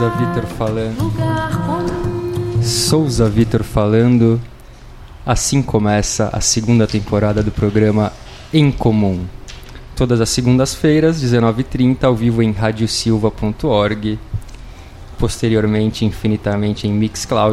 Souza Vitor falando. Assim começa a segunda temporada do programa Em Comum. Todas as segundas-feiras, 19h30, ao vivo em radiosilva.org. Posteriormente, infinitamente, em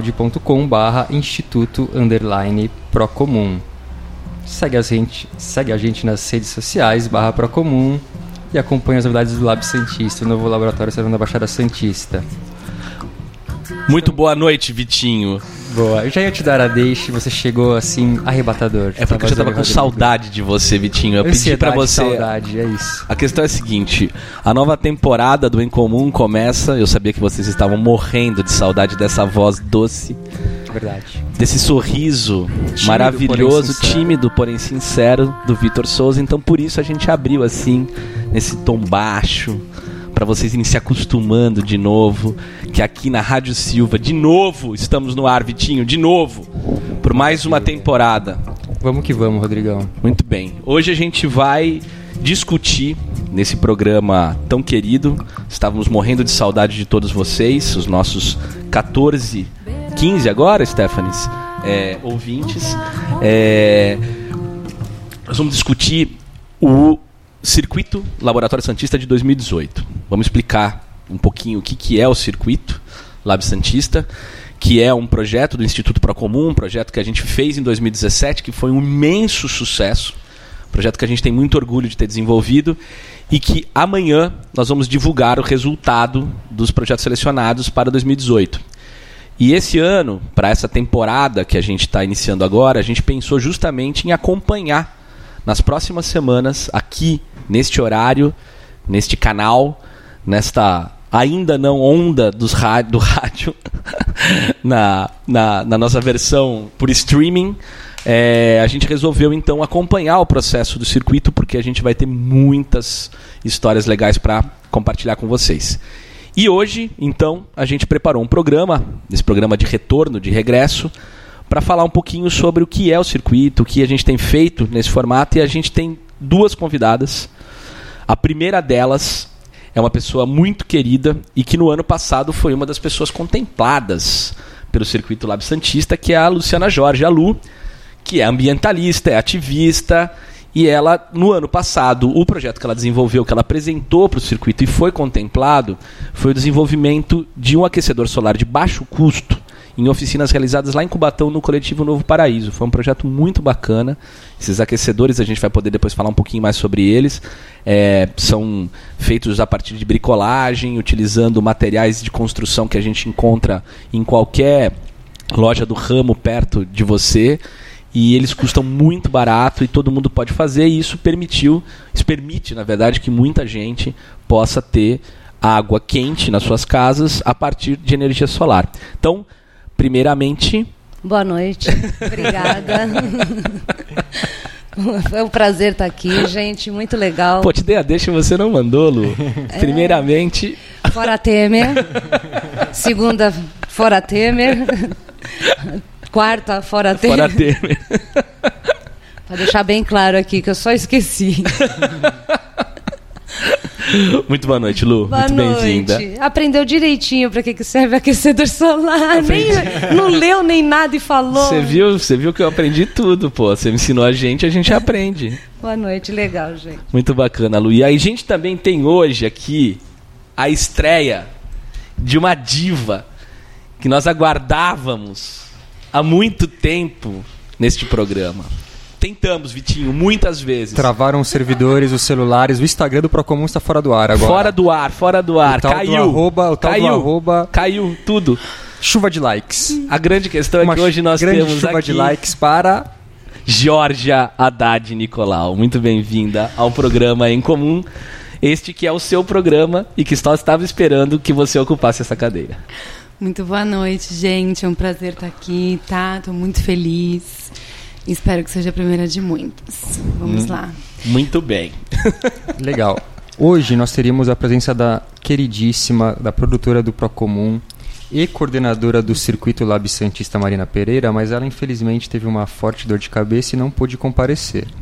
mixcloud.com/instituto_procomum. Segue a gente nas redes sociais, /Procomum, e acompanhe as novidades do Lab Santista, o novo laboratório será na Baixada Santista. Muito boa noite, Vitinho. Boa, eu já ia te dar a deixa e você chegou assim, arrebatador. É porque eu já tava com saudade de você, Vitinho. Eu pedi pra você. Saudade, é isso. A questão é a seguinte: a nova temporada do Em Comum começa. Eu sabia que vocês estavam morrendo de saudade dessa voz doce. Verdade. Desse sorriso tímido, maravilhoso, tímido, porém sincero, do Vitor Souza. Então por isso a gente abriu assim, nesse tom baixo, para vocês irem se acostumando de novo, que aqui na Rádio Silva, de novo, estamos no ar, Vitinho, de novo, por mais uma temporada. Vamos que vamos, Rodrigão. Muito bem. Hoje a gente vai discutir, nesse programa tão querido, estávamos morrendo de saudade de todos vocês, os nossos 15 agora, Stefanes, ouvintes. Nós vamos discutir o Circuito Laboratório Santista de 2018. Vamos explicar um pouquinho o que é o Circuito Lab Santista, que é um projeto do Instituto Procomum, um projeto que a gente fez em 2017, que foi um imenso sucesso, um projeto que a gente tem muito orgulho de ter desenvolvido, e que amanhã nós vamos divulgar o resultado dos projetos selecionados para 2018. E esse ano, para essa temporada que a gente está iniciando agora, a gente pensou justamente em acompanhar nas próximas semanas, aqui, neste horário, neste canal, nesta ainda não onda do rádio, na nossa versão por streaming, a gente resolveu então acompanhar o processo do circuito, porque a gente vai ter muitas histórias legais para compartilhar com vocês. E hoje, então, a gente preparou um programa, esse programa de retorno, de regresso, para falar um pouquinho sobre o que é o circuito, o que a gente tem feito nesse formato, e a gente tem duas convidadas. A primeira delas é uma pessoa muito querida e que no ano passado foi uma das pessoas contempladas pelo Circuito Lab Santista, que é a Luciana Jorge, a Lu, que é ambientalista, é ativista, e ela, no ano passado, o projeto que ela desenvolveu, que ela apresentou para o circuito e foi contemplado, foi o desenvolvimento de um aquecedor solar de baixo custo, em oficinas realizadas lá em Cubatão, no Coletivo Novo Paraíso. Foi um projeto muito bacana. Esses aquecedores, a gente vai poder depois falar um pouquinho mais sobre eles. São feitos a partir de bricolagem, utilizando materiais de construção que a gente encontra em qualquer loja do ramo perto de você. E eles custam muito barato e todo mundo pode fazer. E isso permite, na verdade, que muita gente possa ter água quente nas suas casas a partir de energia solar. Então, primeiramente... Boa noite, obrigada. Foi um prazer estar aqui, gente, muito legal. Pô, te dei a deixa e você não mandou, Lu. Primeiramente... Fora Temer. Segunda, fora Temer. Quarta, fora Temer. Fora Temer. Para deixar bem claro aqui, que eu só esqueci. Muito boa noite, Lu. Muito bem-vinda. Aprendeu direitinho para que serve aquecedor solar. Não leu nem nada e falou. Você viu que eu aprendi tudo, pô. Você me ensinou a gente aprende. Boa noite, legal, gente. Muito bacana, Lu. E aí a gente também tem hoje aqui a estreia de uma diva que nós aguardávamos há muito tempo neste programa. Tentamos, Vitinho, muitas vezes. Travaram os servidores, os celulares, o Instagram do Procomum está fora do ar agora. Fora do ar. Caiu. O tal do arroba. Caiu tudo. Chuva de likes. A grande questão é que hoje nós temos chuva de likes para... Georgia Haddad Nicolau. Muito bem-vinda ao programa Em Comum. Este que é o seu programa e que só estava esperando que você ocupasse essa cadeira. Muito boa noite, gente. É um prazer estar aqui, tá? Estou muito feliz. Espero que seja a primeira de muitas. Vamos lá. Muito bem. Legal. Hoje nós teríamos a presença da queridíssima, da produtora do Procomum e coordenadora do Circuito Lab Santista, Marina Pereira, mas ela infelizmente teve uma forte dor de cabeça e não pôde comparecer.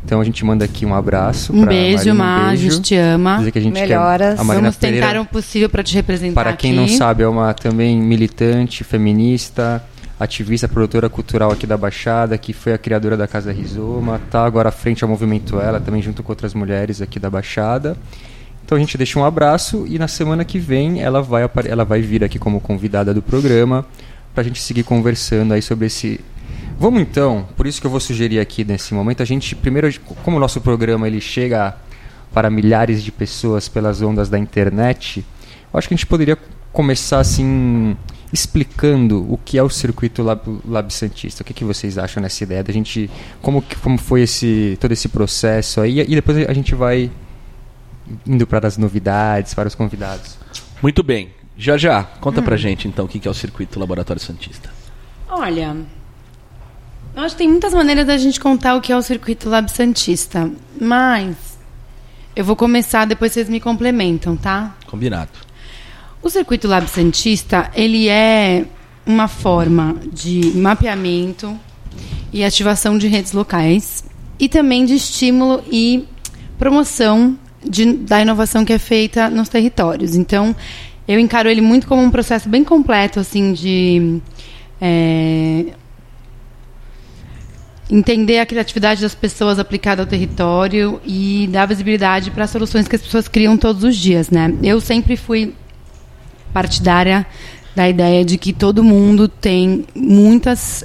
Então a gente manda aqui um abraço. Um beijo, Mar, a gente te ama. Dizer que a gente Melhoras. Quer a Marina Vamos tentar Pereira, o possível para te representar para quem aqui. não sabe, é uma também militante, feminista, ativista, produtora cultural aqui da Baixada, que foi a criadora da Casa Rizoma, tá agora à frente ao Movimento Ela, também junto com outras mulheres aqui da Baixada. Então a gente deixa um abraço e na semana que vem ela vai vir aqui como convidada do programa para a gente seguir conversando aí sobre esse... Vamos então, por isso que eu vou sugerir aqui nesse momento, a gente primeiro, como o nosso programa ele chega para milhares de pessoas pelas ondas da internet, eu acho que a gente poderia começar assim... explicando o que é o circuito Lab Santista. O que vocês acham nessa ideia da gente, como foi todo esse processo aí, e depois a gente vai indo para as novidades, para os convidados. Muito bem. Já, conta pra gente então o que é o circuito Laboratório Santista. Olha, eu acho que tem muitas maneiras da gente contar o que é o circuito Lab Santista, mas eu vou começar, depois vocês me complementam, tá? Combinado. O Circuito Lab Santista, ele é uma forma de mapeamento e ativação de redes locais e também de estímulo e promoção da inovação que é feita nos territórios. Então, eu encaro ele muito como um processo bem completo, assim, de entender a criatividade das pessoas aplicada ao território e dar visibilidade para as soluções que as pessoas criam todos os dias, né? Eu sempre fui partidária da ideia de que todo mundo tem muitas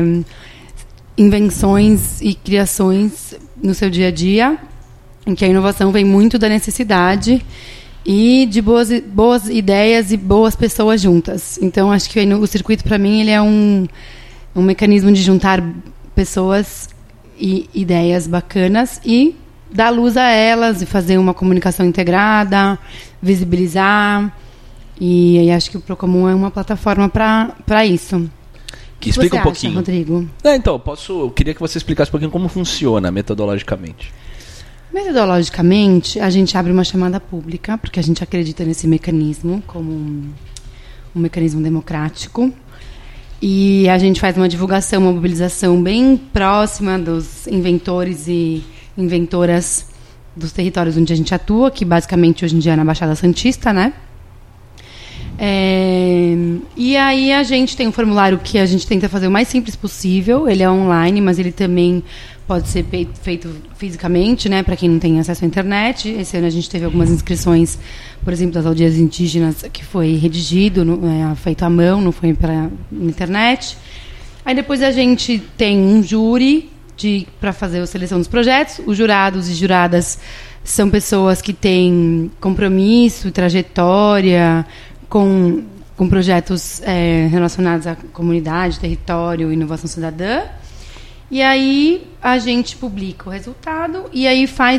invenções e criações no seu dia a dia, em que a inovação vem muito da necessidade e de boas ideias e boas pessoas juntas. Então, acho que o circuito, para mim, ele é um mecanismo de juntar pessoas e ideias bacanas e dar luz a elas e fazer uma comunicação integrada, visibilizar. E aí acho que o Procomum é uma plataforma para isso. Que explica um pouquinho, acha, Rodrigo? Então, eu queria que você explicasse um pouquinho como funciona metodologicamente. Metodologicamente, a gente abre uma chamada pública, porque a gente acredita nesse mecanismo como um mecanismo democrático. E a gente faz uma divulgação, uma mobilização bem próxima dos inventores e inventoras dos territórios onde a gente atua, que basicamente hoje em dia é na Baixada Santista, né? E aí a gente tem um formulário que a gente tenta fazer o mais simples possível. Ele é online, mas ele também pode ser feito fisicamente, né, para quem não tem acesso à internet. Esse ano a gente teve algumas inscrições, por exemplo, das aldeias indígenas, que foi redigido, feito à mão, não foi pela internet. Aí depois a gente tem um júri para fazer a seleção dos projetos. Os jurados e juradas são pessoas que têm compromisso, trajetória com projetos relacionados à comunidade, território, inovação cidadã. E aí a gente publica o resultado e aí faz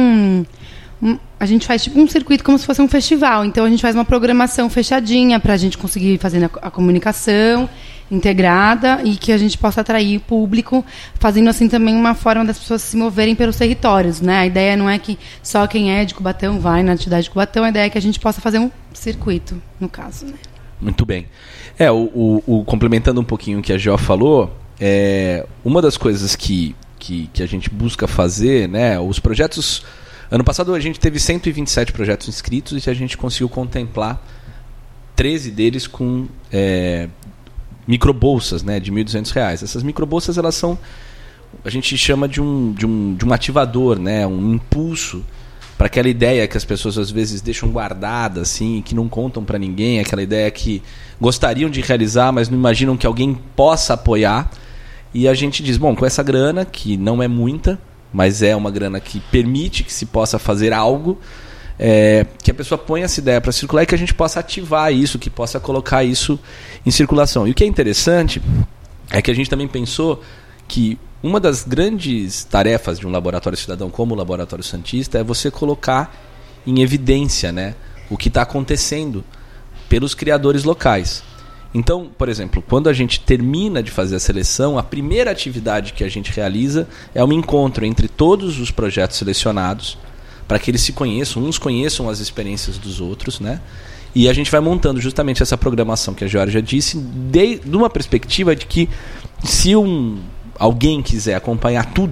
a gente faz tipo um circuito como se fosse um festival. Então a gente faz uma programação fechadinha para a gente conseguir fazer a comunicação integrada e que a gente possa atrair o público, fazendo assim também uma forma das pessoas se moverem pelos territórios, né? A ideia não é que só quem é de Cubatão vai na atividade de Cubatão, a ideia é que a gente possa fazer um circuito, no caso, né? Muito bem. Complementando um pouquinho o que a Geo falou, uma das coisas que a gente busca fazer, né? Os projetos... Ano passado a gente teve 127 projetos inscritos e a gente conseguiu contemplar 13 deles com microbolsas, né, de R$1.200. Essas microbolsas, elas são, a gente chama de um ativador, né, um impulso para aquela ideia que as pessoas às vezes deixam guardada, assim, que não contam para ninguém, aquela ideia que gostariam de realizar, mas não imaginam que alguém possa apoiar. E a gente diz, bom, com essa grana, que não é muita, mas é uma grana que permite que se possa fazer algo, que a pessoa ponha essa ideia para circular e que a gente possa ativar isso, que possa colocar isso em circulação. E o que é interessante é que a gente também pensou que uma das grandes tarefas de um laboratório cidadão como o Laboratório Santista é você colocar em evidência, né, o que está acontecendo pelos criadores locais. Então, por exemplo, quando a gente termina de fazer a seleção, a primeira atividade que a gente realiza é um encontro entre todos os projetos selecionados, para que eles se conheçam, uns conheçam as experiências dos outros, né? E a gente vai montando justamente essa programação que a Georgia disse, de uma perspectiva de que se alguém quiser acompanhar tudo,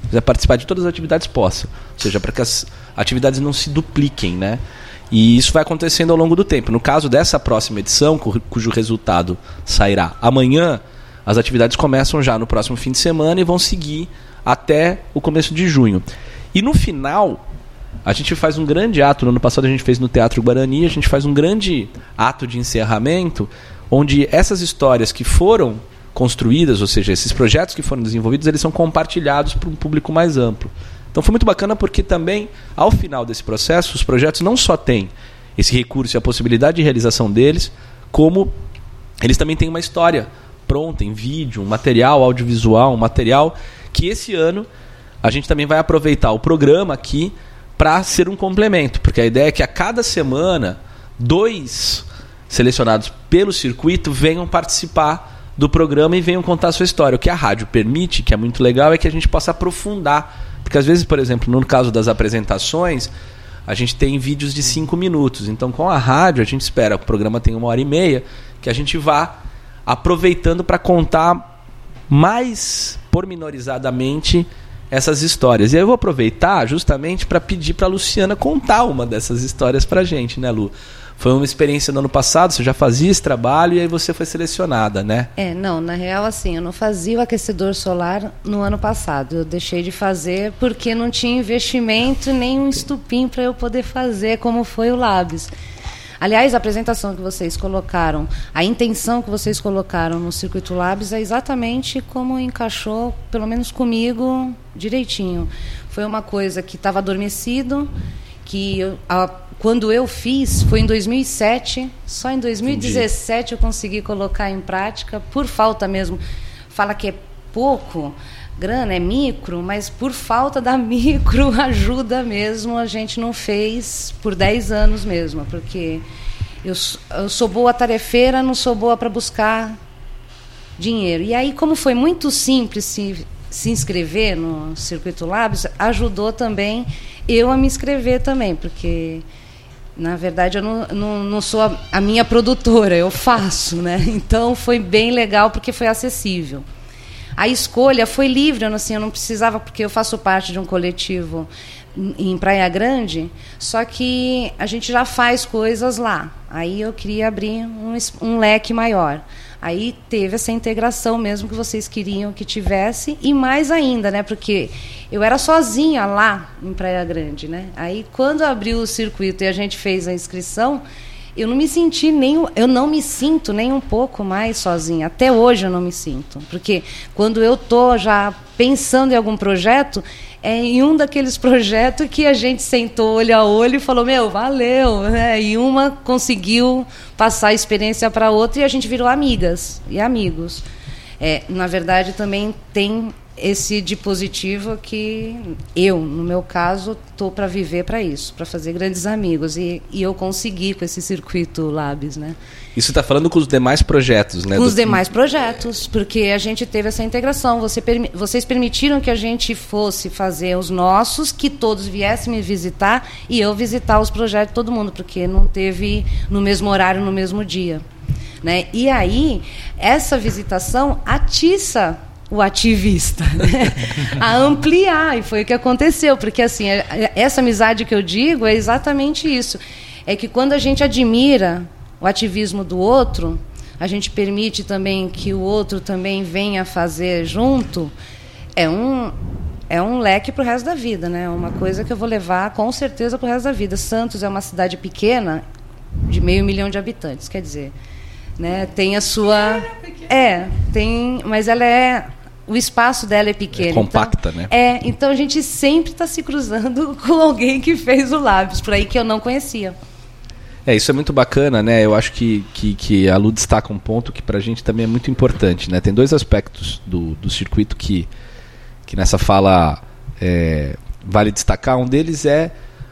quiser participar de todas as atividades, possa. Ou seja, para que as atividades não se dupliquem, né? E isso vai acontecendo ao longo do tempo. No caso dessa próxima edição, cujo resultado sairá amanhã, as atividades começam já no próximo fim de semana e vão seguir até o começo de junho. E no final, a gente faz um grande ato. No ano passado a gente fez no Teatro Guarani, a gente faz um grande ato de encerramento, onde essas histórias que foram construídas, ou seja, esses projetos que foram desenvolvidos, eles são compartilhados para um público mais amplo. Então foi muito bacana porque também, ao final desse processo, os projetos não só têm esse recurso e a possibilidade de realização deles, como eles também têm uma história pronta, em vídeo, um material audiovisual, um material que esse ano a gente também vai aproveitar o programa aqui para ser um complemento, porque a ideia é que a cada semana 2 selecionados pelo circuito venham participar do programa e venham contar a sua história. O que a rádio permite, que é muito legal, é que a gente possa aprofundar. Porque às vezes, por exemplo, no caso das apresentações, a gente tem vídeos de 5 minutos. Então, com a rádio, a gente espera, o programa tem 1h30, que a gente vá aproveitando para contar mais pormenorizadamente essas histórias. E aí eu vou aproveitar justamente para pedir para a Luciana contar uma dessas histórias para a gente, né, Lu? Foi uma experiência no ano passado, você já fazia esse trabalho e aí você foi selecionada, né? Não, na real, assim, eu não fazia o aquecedor solar no ano passado. Eu deixei de fazer porque não tinha investimento nem um estupim para eu poder fazer, como foi o Labs. Aliás, a apresentação que vocês colocaram, a intenção que vocês colocaram no Circuito Labs é exatamente como encaixou, pelo menos comigo, direitinho. Foi uma coisa que estava adormecido, que quando eu fiz, foi em 2007, só em 2017 eu consegui colocar em prática, por falta mesmo. Fala que é pouco, grana é micro, mas por falta da micro ajuda mesmo, a gente não fez por 10 anos mesmo, porque eu sou boa tarefeira, não sou boa para buscar dinheiro. E aí, como foi muito simples se inscrever no Circuito Labs, ajudou também eu a me inscrever também, porque na verdade eu não sou a minha produtora, eu faço, né? Então foi bem legal porque foi acessível. A escolha foi livre, eu não precisava, porque eu faço parte de um coletivo em Praia Grande, só que a gente já faz coisas lá. Aí eu queria abrir um leque maior. Aí teve essa integração mesmo que vocês queriam que tivesse, e mais ainda, né? Porque eu era sozinha lá em Praia Grande, né? Aí quando abriu o circuito e a gente fez a inscrição, eu não me sinto nem um pouco mais sozinha. Até hoje eu não me sinto, porque quando eu tô já pensando em algum projeto, é em um daqueles projetos que a gente sentou olho a olho e falou, valeu, né? E uma conseguiu passar a experiência para outra e a gente virou amigas e amigos. Na verdade, também tem esse dispositivo que eu, no meu caso, estou para viver para isso, para fazer grandes amigos. E eu consegui com esse circuito Labs, né? Isso está falando com os demais projetos, né? Com os demais projetos, porque a gente teve essa integração. Vocês permitiram que a gente fosse fazer os nossos, que todos viessem me visitar e eu visitar os projetos de todo mundo, porque não teve no mesmo horário, no mesmo dia, né? E aí, essa visitação atiça o ativista, né? A ampliar, e foi o que aconteceu, porque assim, essa amizade que eu digo é exatamente isso, é que quando a gente admira o ativismo do outro, a gente permite também que o outro também venha fazer junto, é um leque para o resto da vida, né? Uma coisa que eu vou levar com certeza para o resto da vida. Santos é uma cidade pequena, de 500 mil de habitantes, quer dizer, né? Tem a sua... mas ela o espaço dela é pequeno. É compacta, então, né? Então a gente sempre está se cruzando com alguém que fez o Labs, por aí que eu não conhecia. Isso é muito bacana, né? Eu acho que a Lu destaca um ponto que pra gente também é muito importante, né? Tem 2 aspectos do circuito que nessa fala vale destacar. Um deles é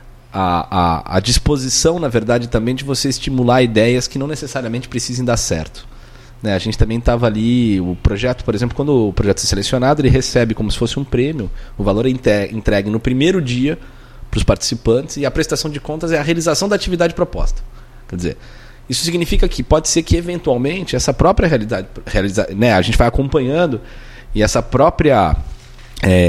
a disposição, na verdade, também de você estimular ideias que não necessariamente precisem dar certo. Né? A gente também estava ali, o projeto, por exemplo, quando o projeto é selecionado, ele recebe como se fosse um prêmio, o valor é entregue no primeiro dia para os participantes e a prestação de contas é a realização da atividade proposta. Quer dizer, isso significa que pode ser que eventualmente essa própria realidade, né, a gente vai acompanhando e essa própria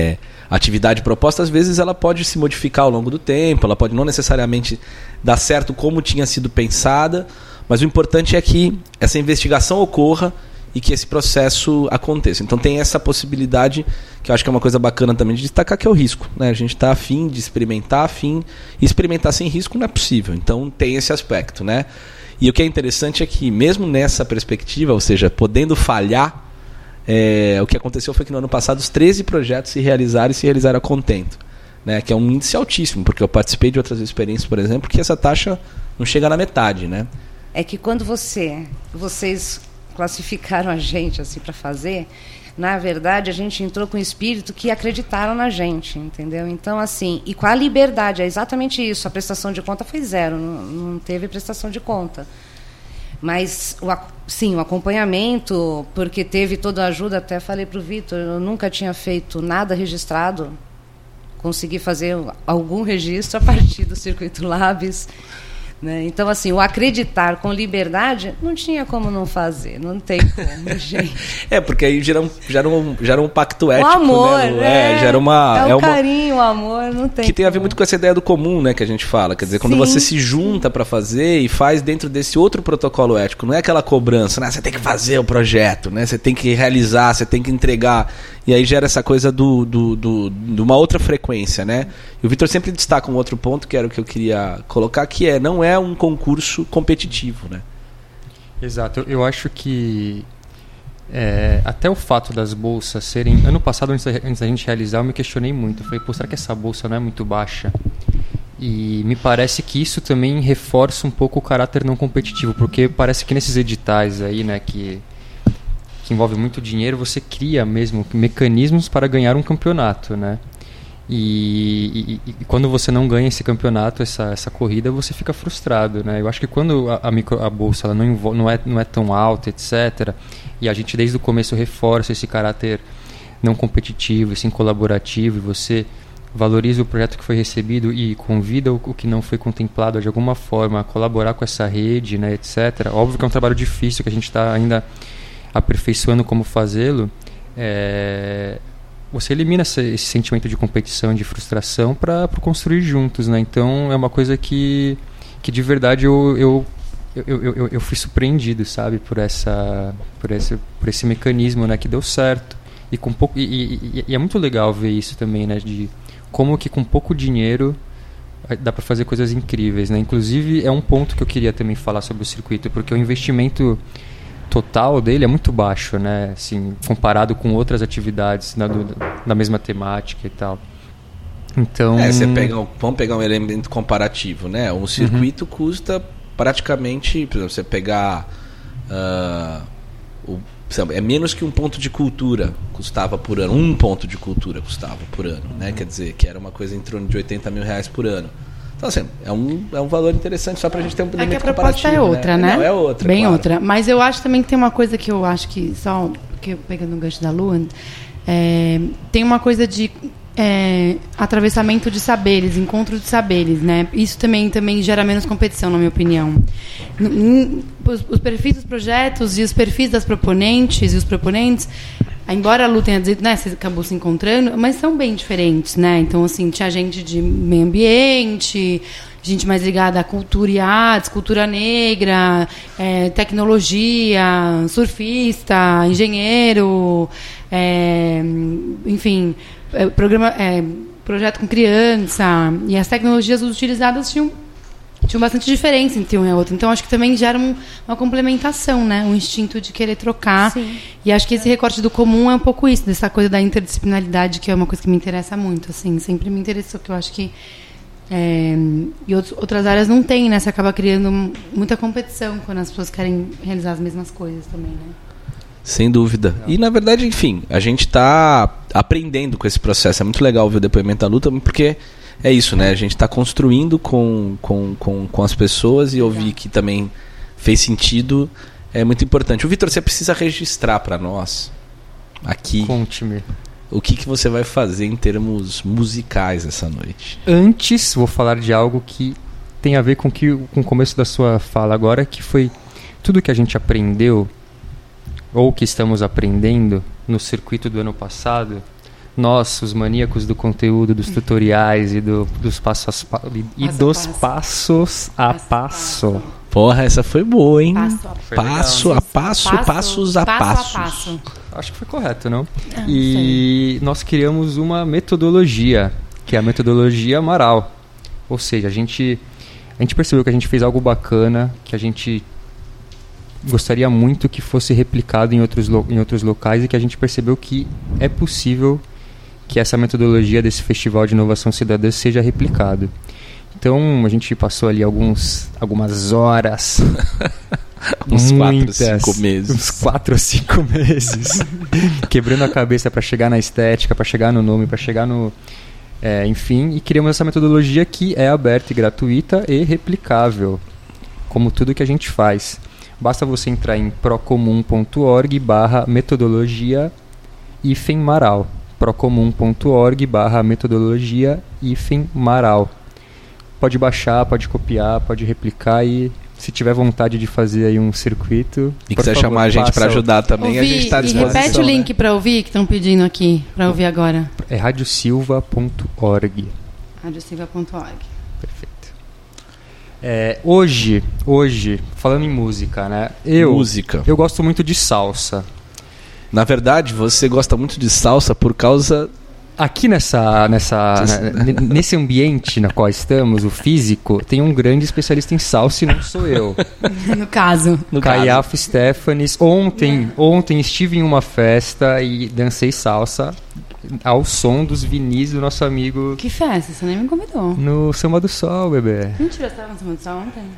A atividade proposta, às vezes, ela pode se modificar ao longo do tempo, ela pode não necessariamente dar certo como tinha sido pensada, mas o importante é que essa investigação ocorra e que esse processo aconteça. Então tem essa possibilidade, que eu acho que é uma coisa bacana também de destacar, que é o risco, né? A gente está afim de experimentar, e experimentar sem risco não é possível. Então tem esse aspecto, né? E o que é interessante é que, mesmo nessa perspectiva, ou seja, podendo falhar, o que aconteceu foi que no ano passado os 13 projetos se realizaram a contento, né? Que é um índice altíssimo, porque eu participei de outras experiências, por exemplo, que essa taxa não chega na metade, né? É que quando vocês classificaram a gente assim para fazer, na verdade a gente entrou com o espírito que acreditaram na gente, entendeu? Então assim, e com a liberdade, é exatamente isso, a prestação de conta foi zero, não teve prestação de conta. Mas, sim, o acompanhamento, porque teve toda a ajuda, até falei para o Vitor, eu nunca tinha feito nada registrado, consegui fazer algum registro a partir do Circuito Labs, né? Então, assim, o acreditar com liberdade, não tinha como não fazer, não tem como, gente. Porque aí gera um pacto ético, o amor, né? Gera carinho, o amor, não tem. Que tem a ver muito com essa ideia do comum, né, que a gente fala. Quer dizer, quando você se junta para fazer e faz dentro desse outro protocolo ético, não é aquela cobrança, né? Você tem que fazer o projeto, né? Você tem que realizar, você tem que entregar. E aí gera essa coisa de uma outra frequência, né? E o Vitor sempre destaca um outro ponto, que era o que eu queria colocar, que não é um concurso competitivo, né? Exato. Eu acho que até o fato das bolsas serem... Ano passado, antes da gente realizar, eu me questionei muito. Eu falei, será que essa bolsa não é muito baixa? E me parece que isso também reforça um pouco o caráter não competitivo, porque parece que nesses editais aí, né, que envolve muito dinheiro, você cria mesmo mecanismos para ganhar um campeonato, né? E quando você não ganha esse campeonato, essa corrida, você fica frustrado, né? Eu acho que quando a bolsa ela não é tão alta, etc., e a gente desde o começo reforça esse caráter não competitivo, esse colaborativo, e você valoriza o projeto que foi recebido e convida o que não foi contemplado de alguma forma a colaborar com essa rede, né, etc. Óbvio que é um trabalho difícil, que a gente está ainda aperfeiçoando como fazê-lo. Você elimina esse sentimento de competição, de frustração para construir juntos, né? Então é uma coisa que de verdade eu fui surpreendido, sabe, por esse mecanismo, né, que deu certo. E é muito legal ver isso também, né, de como que com pouco dinheiro dá para fazer coisas incríveis, né? Inclusive é um ponto que eu queria também falar sobre o circuito, porque o investimento total dele é muito baixo, né? Assim, comparado com outras atividades da mesma temática e tal. Então, vamos pegar um elemento comparativo, né? Um circuito custa praticamente, por exemplo, você pegar é menos que um ponto de cultura custava por ano. Um ponto de cultura custava por ano, né? Quer dizer, que era uma coisa em torno de R$80 mil por ano. Então, assim, é um valor interessante só pra gente ter um elemento comparativo. É que a proposta é outra, né? Não, é outra, bem claro. outra. Mas eu acho também que tem uma coisa que eu acho que, só que pegando o gancho da Luan, tem uma coisa de atravessamento de saberes, encontro de saberes, né? Isso também gera menos competição, na minha opinião. Os perfis dos projetos e os perfis das proponentes e os proponentes, embora a Lu tenha dito, né, você acabou se encontrando, mas são bem diferentes, né? Então, assim, tinha gente de meio ambiente, gente mais ligada à cultura e artes, cultura negra, tecnologia, surfista, engenheiro, enfim, projeto com criança. E as tecnologias utilizadas tinham bastante diferença entre um e outro. Então, acho que também gera uma complementação, né? Um instinto de querer trocar. Sim. E acho que esse recorte do comum é um pouco isso, dessa coisa da interdisciplinaridade, que é uma coisa que me interessa muito, assim. Sempre me interessou, que eu acho que e outras áreas não tem, né? Você acaba criando muita competição quando as pessoas querem realizar as mesmas coisas também, né? Sem dúvida. E, na verdade, enfim, a gente está aprendendo com esse processo. É muito legal ver o depoimento da Lu também, porque é isso, né? A gente está construindo com as pessoas e ouvir que também fez sentido é muito importante. O Vitor, você precisa registrar para nós aqui. Conte-me. O que você vai fazer em termos musicais essa noite? Antes, vou falar de algo que tem a ver com o começo da sua fala agora, que foi tudo que a gente aprendeu ou que estamos aprendendo no circuito do ano passado, nós, os maníacos do conteúdo, dos tutoriais e dos passos a passo. Porra, essa foi boa, hein? Passo a Passos a passos. Acho que foi correto, não? E nós criamos uma metodologia, que é a metodologia Amaral. Ou seja, a gente percebeu que a gente fez algo bacana, que a gente gostaria muito que fosse replicado em outros locais e que a gente percebeu que é possível que essa metodologia desse Festival de Inovação Cidadã seja replicado. Então, a gente passou ali algumas horas, uns 4 a 5 meses. Uns 4 a 5 meses, quebrando a cabeça para chegar na estética, para chegar no nome, para chegar no... enfim, e criamos essa metodologia que é aberta e gratuita e replicável, como tudo que a gente faz. Basta você entrar em procomum.org/metodologia-maral. procomum.org/metodologia-maral. Pode baixar, pode copiar, pode replicar e se tiver vontade de fazer aí um circuito... E quiser chamar a gente para ajudar também, a gente está à disposição. E repete o link para ouvir, que estão pedindo aqui, para ouvir agora. É radiosilva.org. radiosilva.org. Perfeito. Hoje, falando em música, né? Eu gosto muito de salsa. Na verdade, você gosta muito de salsa por causa... Aqui nesse ambiente no qual estamos, o físico, tem um grande especialista em salsa e não sou eu. No caso. Caiafo Stefanes. Ontem estive em uma festa e dancei salsa ao som dos vinis do nosso amigo... Que festa? Você nem me convidou. No Samba do Sol, bebê. Mentira, você estava no Samba do Sol ontem?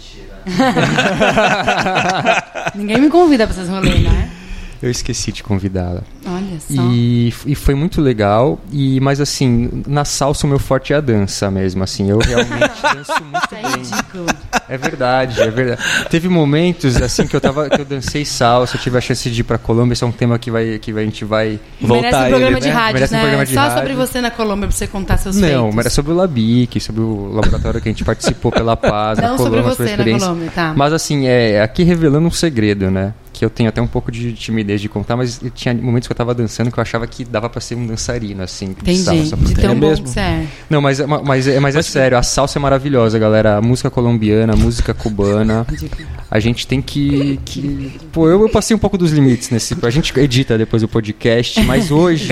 Mentira. Ninguém me convida para esses rolês, né? Eu esqueci de convidá-la. Olha só. E foi muito legal. Mas assim, na salsa o meu forte é a dança mesmo. Assim, eu realmente danço muito bem. Ridículo. É verdade. Teve momentos assim que eu dancei salsa, eu tive a chance de ir pra Colômbia. Esse é um tema que a gente vai voltar. Merece um programa de rádio, merece né? Um programa de Só rádio. sobre você na Colômbia pra você contar seus feitos. Não, mas era sobre o Labic, sobre o laboratório que a gente participou pela paz. Não na sobre Colômbia, você na Colômbia, tá. Mas assim, aqui revelando um segredo, né? Que eu tenho até um pouco de timidez de contar, mas tinha momentos que eu tava dançando que eu achava que dava pra ser um dançarino, assim. Entendi, salsa, de tão bom mesmo. que você é. Não, mas é sério, a salsa é maravilhosa, galera. A música colombiana, a música cubana. A gente tem que... Pô, eu passei um pouco dos limites nesse... A gente edita depois o podcast, mas hoje...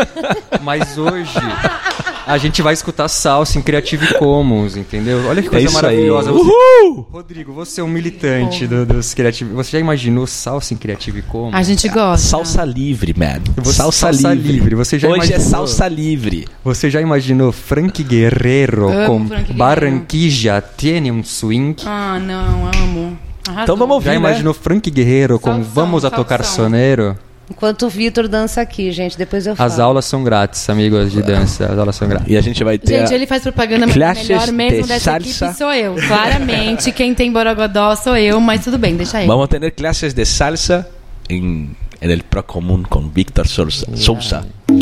A gente vai escutar salsa em Creative Commons, entendeu? Olha que coisa maravilhosa. Rodrigo, você é um militante dos Creative... Você já imaginou salsa em Creative Commons? A gente gosta. Salsa livre, man. Salsa livre. Você já Hoje imaginou... é salsa livre. Você já imaginou Frank Guerrero com Frank Barranquilla Tiene um Swing? Ah, não, amo. Arrasou. Então vamos ouvir, Já imaginou Frank Guerrero com Salsão, Vamos a Tocar salsão. Soneiro? Enquanto o Vitor dança aqui, gente, depois eu falo. As aulas são grátis, amigos de dança. As aulas são grátis. E a gente vai ter... Gente, ele faz propaganda, mas o Classes melhor mesmo de dessa salsa. equipe sou eu. Claramente, quem tem borogodó sou eu, mas tudo bem, deixa ele. Vamos ter classes de salsa en el Procomún con Víctor Sousa.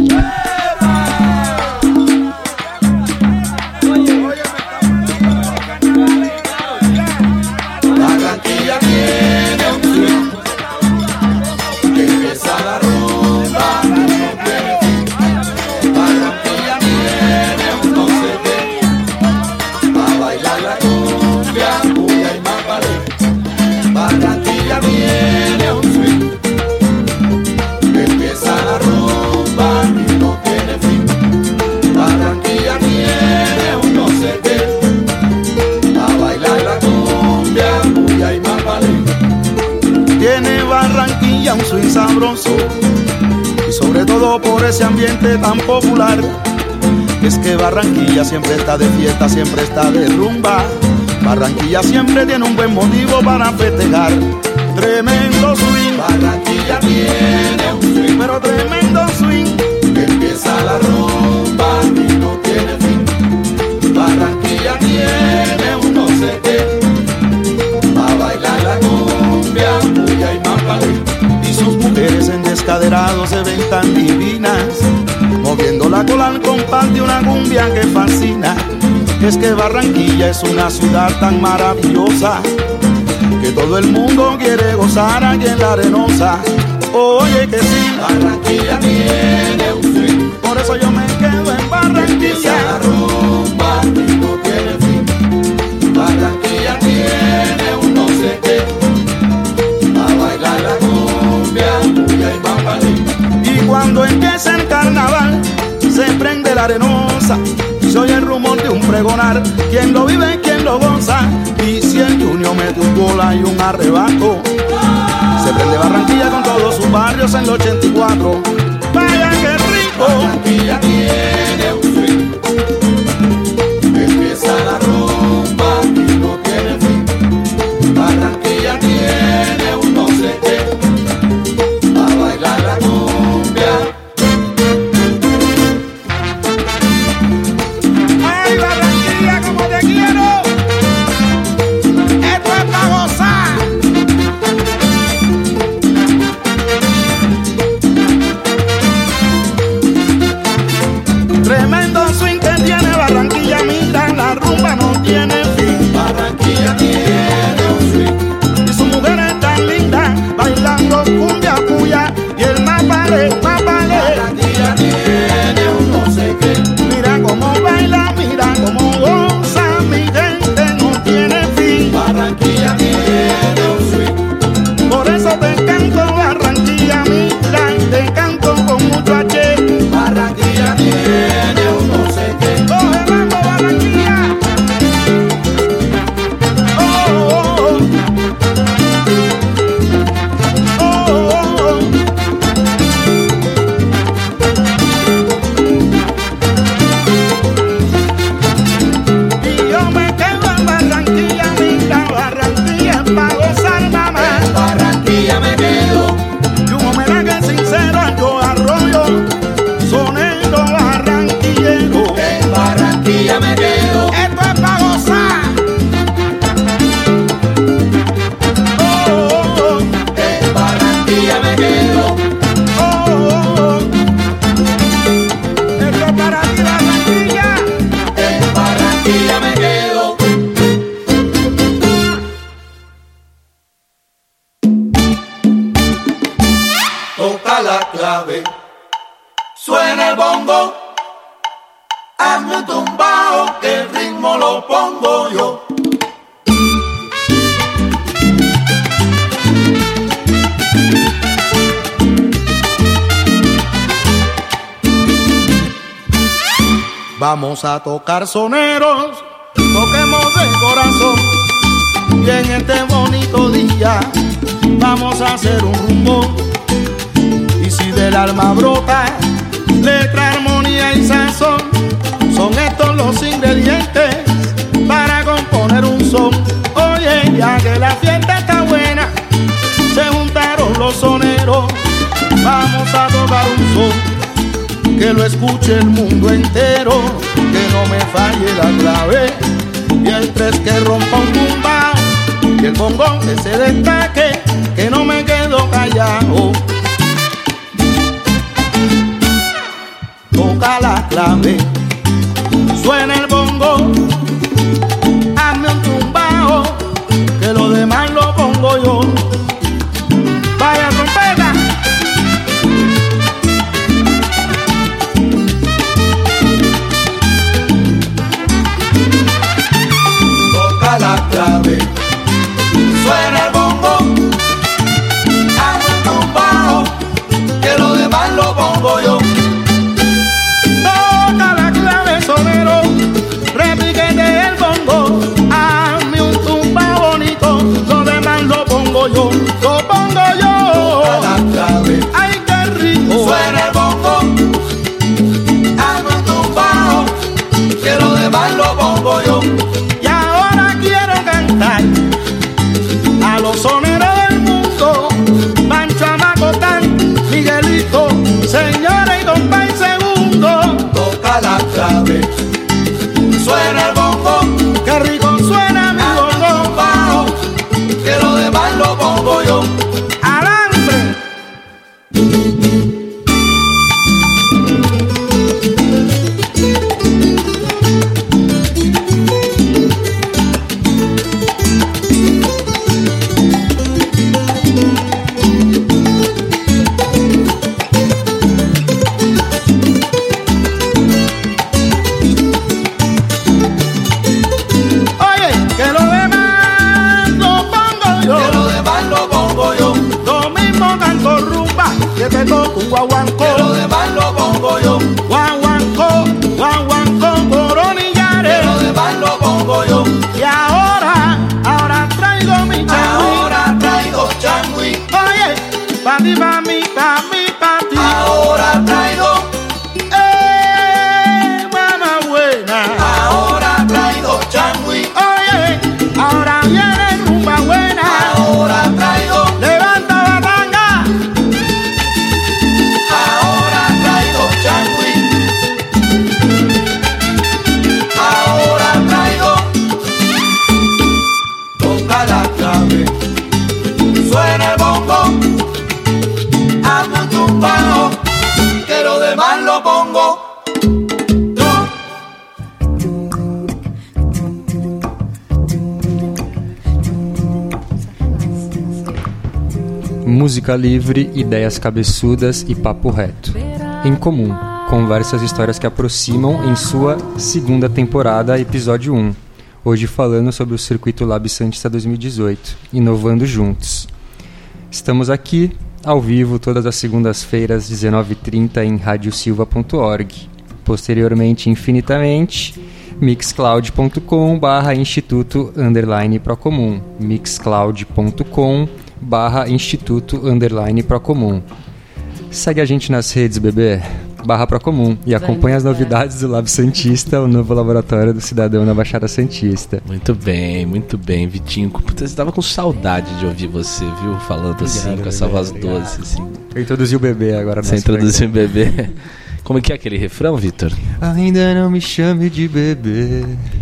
Barranquilla tiene un swing que empieza la rumba y no tiene fin. Barranquilla tiene un no sé qué pa' bailar la cumbia, cumbia y más vale. Barranquilla tiene un swing que empieza la rumba y no tiene fin. Barranquilla tiene un no sé qué pa' bailar la cumbia, cumbia y más vale. Tiene Barranquilla un swing sabroso y sobre todo por ese ambiente tan popular. Es que Barranquilla siempre está de fiesta, siempre está de rumba. Barranquilla siempre tiene un buen motivo para festejar. Tremendo swing, Barranquilla tiene un swing, pero tremendo swing, que empieza la rumba y no tiene fin. Barranquilla tiene un no sé qué pa' bailar la cumbia, cumbia y más vale. Y sus mujeres en descaderado se ven tan divinas, moviendo la cola al compás de una cumbia que fascina. Es que Barranquilla es una ciudad tan maravillosa que todo el mundo quiere gozar aquí en la Arenosa. Oye que sí, Barranquilla tiene un swing, eso yo me quedo en Barranquilla. La rumba y no tiene fin. Barranquilla tiene un no sé qué. A bailar la cumbia, cumbia y bambalín. Y cuando empieza el carnaval, se prende la arenosa, se oye el rumor de un pregonar. Quien lo vive, quien lo goza. Y si el Junior mete un gol hay un arrebato. Se prende Barranquilla con todos sus barrios en el 84. Vaya que rico. Barranquilla tiene un swing. Empieza la rumba y no tiene fin. Barranquilla tiene un no sé qué. A bailar la cumbia. Ay, Barranquilla, como te quiero. Esto es para gozar. Tremendo swing que tiene Barranquilla, mira, la rumba no tiene fin. Barranquilla tiene un swing. Y sus mujeres tan lindas, bailando cumbia, puya, y el más vale, más vale. Barranquilla tiene un no sé qué. Mira cómo baila, mira cómo goza, mi gente no tiene fin. Barranquilla tiene un swing. Por eso te canto Barranquilla, mira, te canto con mucho H. Barranquilla tiene un no sé qué. Coge mambo, Barranquilla. Oh, oh, oh. Oh, oh, oh. Y yo me quedo en Barranquilla, mira, Barranquilla pa' gozar, mamá. En Barranquilla me quedo. Y un homenaje sincero a Joe Arroyo, sonero barranquillero. En Barranquilla me quedo. Esto es pa' gozar. Oh, oh, oh. En Barranquilla me quedo. Oh, oh, oh. Esto es para ti, Barranquilla. En Barranquilla me quedo. Toca la clave. Suena el bongo. Hazme un tumbao que el ritmo lo pongo yo. Vamos a tocar soneros, toquemos de corazón. Y en este bonito día vamos a hacer un rumbo. Y si del alma brota letra, armonía y sazón, son estos los ingredientes para componer un son. Oye, ya que la fiesta está buena, se juntaron los soneros. Vamos a tocar un son que lo escuche el mundo entero, que no me falle la clave, y el tres que rompa un tumbao, y el bongo que se destaque, que no me quedo callado. Toca la clave, suena el bongo, hazme un tumbao, que lo demás lo pongo yo. Vaya trompeta. Toca la clave. Suena el bongo. Hazme un tumbao que lo demás lo pongo yo. Toca la clave, sonero, repiquete el bongo, hazme un tumba bonito, lo demás lo pongo yo, lo pongo yo. Toca la clave. Ay, qué rico. Suena el bongo. Hazme un tumbao que lo demás lo pongo yo. Y ahora quiero cantar a los soneros del mundo, Pancho Amacotán, Miguelito, señora y don Pai Segundo. Toca la clave. Suena el bongo. Qué rico suena mi Hazme un bongo. tumbao que lo demás lo pongo yo. Alambre. tu guaguancó. Que lo demás lo pongo yo. Guaguancó, guaguancó, coronillare. Que lo demás lo pongo yo. Y ahora traigo mi changüí. Ahora traigo changüí. Oye, pa' ti, pa' mí, pa' mí, pa' ti. Ahora traigo. Mamá buena. Ahora traigo changüí. Oye, ahora viene rumba buena. Ahora traigo. Levanta batanga. Ahora traigo changüí. Ahora traigo. Toca la clave. Suena el bongo. Hazme un tumbao. Que lo demás lo pongo. Música livre, ideias cabeçudas e papo reto. Em Comum, conversas e histórias que aproximam em sua segunda temporada, episódio 1. Hoje falando sobre o Circuito Lab Santista 2018, inovando juntos. Estamos aqui, ao vivo, todas as segundas-feiras, 19h30, em radiosilva.org. Posteriormente, infinitamente, mixcloud.com/instituto_procomum. mixcloud.com/instituto_procomum. Segue a gente nas redes, bebê, /Procomum, e acompanha as novidades do Lab Santista, o novo laboratório do cidadão na Baixada Santista. Muito bem, Vitinho. Puta, eu estava com saudade de ouvir você, viu? Falando assim, com essa voz doce, assim. Eu introduzi o bebê agora. Você introduziu o bebê. Como que é aquele refrão, Vitor? Ainda não me chame de bebê,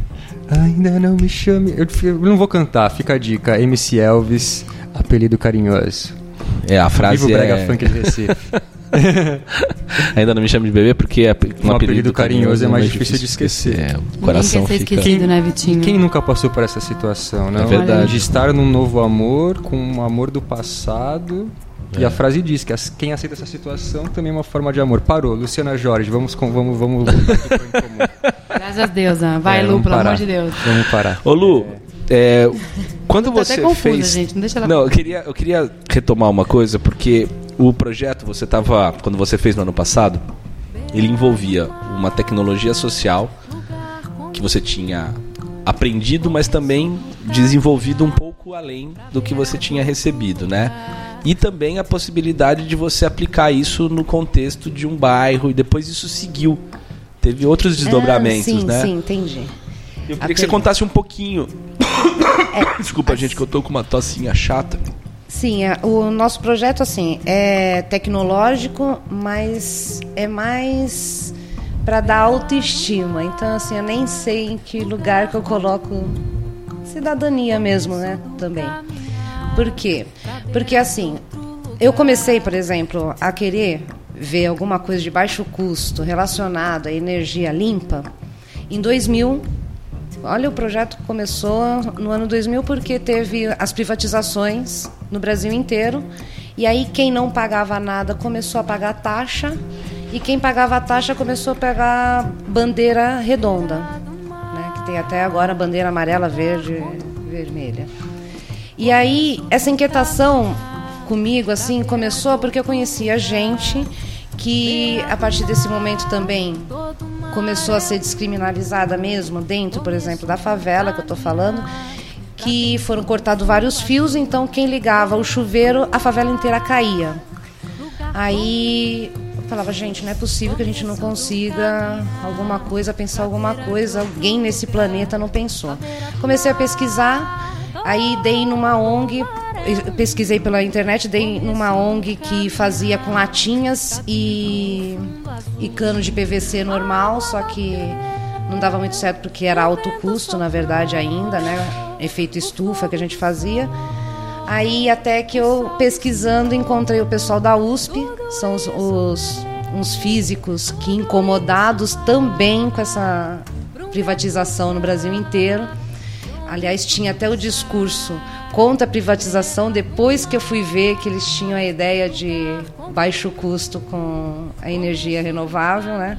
ainda não me chame... Eu não vou cantar, fica a dica. MC Elvis, apelido carinhoso. É, a frase Viva o brega é... funk de Recife. Ainda não me chame de bebê porque um apelido carinhoso é mais difícil de esquecer. É, o coração quer ser fica... esquecido, né, Vitinho? Quem nunca passou por essa situação, não? É verdade. De estar num novo amor, com um amor do passado... E a frase diz que quem aceita essa situação também é uma forma de amor. Parou, Luciana Jorge, vamos aqui pro Em Comum. Graças a Deus, né? Vai, Lu, pelo amor de Deus. Vamos parar. Ô, Lu, quando você até confusa, fez... gente, não deixa ela... Não, eu queria retomar uma coisa, porque o projeto, quando você fez no ano passado, ele envolvia uma tecnologia social que você tinha aprendido, mas também desenvolvido um pouco além do que você tinha recebido, né? E também a possibilidade de você aplicar isso no contexto de um bairro, e depois isso seguiu. Teve outros desdobramentos, né? Sim, entendi. Eu queria que você contasse um pouquinho. Desculpa, gente, que eu tô com uma tossinha chata. Sim, o nosso projeto, assim, é tecnológico, mas é mais para dar autoestima. Então, assim, eu nem sei em que lugar que eu coloco cidadania mesmo, né, também. Por quê? Porque, assim, eu comecei, por exemplo, a querer ver alguma coisa de baixo custo relacionado à energia limpa em 2000. Olha, o projeto começou no ano 2000 porque teve as privatizações no Brasil inteiro. E aí quem não pagava nada começou a pagar taxa. E quem pagava a taxa começou a pegar bandeira redonda, né? Que tem até agora bandeira amarela, verde, vermelha. E aí essa inquietação comigo assim começou porque eu conhecia gente que a partir desse momento também começou a ser descriminalizada mesmo dentro, por exemplo, da favela que eu estou falando, que foram cortados vários fios, então quem ligava o chuveiro, a favela inteira caía. Aí eu falava, gente, não é possível que a gente não consiga alguma coisa, pensar alguma coisa, alguém nesse planeta não pensou. Comecei a pesquisar, aí dei numa ONG, pesquisei pela internet, dei numa ONG que fazia com latinhas e cano de PVC normal, só que não dava muito certo porque era alto custo, na verdade, ainda, né? Efeito estufa que a gente fazia. Aí até que eu, pesquisando, encontrei o pessoal da USP, são uns físicos que incomodados também com essa privatização no Brasil inteiro. Aliás, tinha até o discurso contra a privatização, depois que eu fui ver que eles tinham a ideia de baixo custo com a energia renovável, né?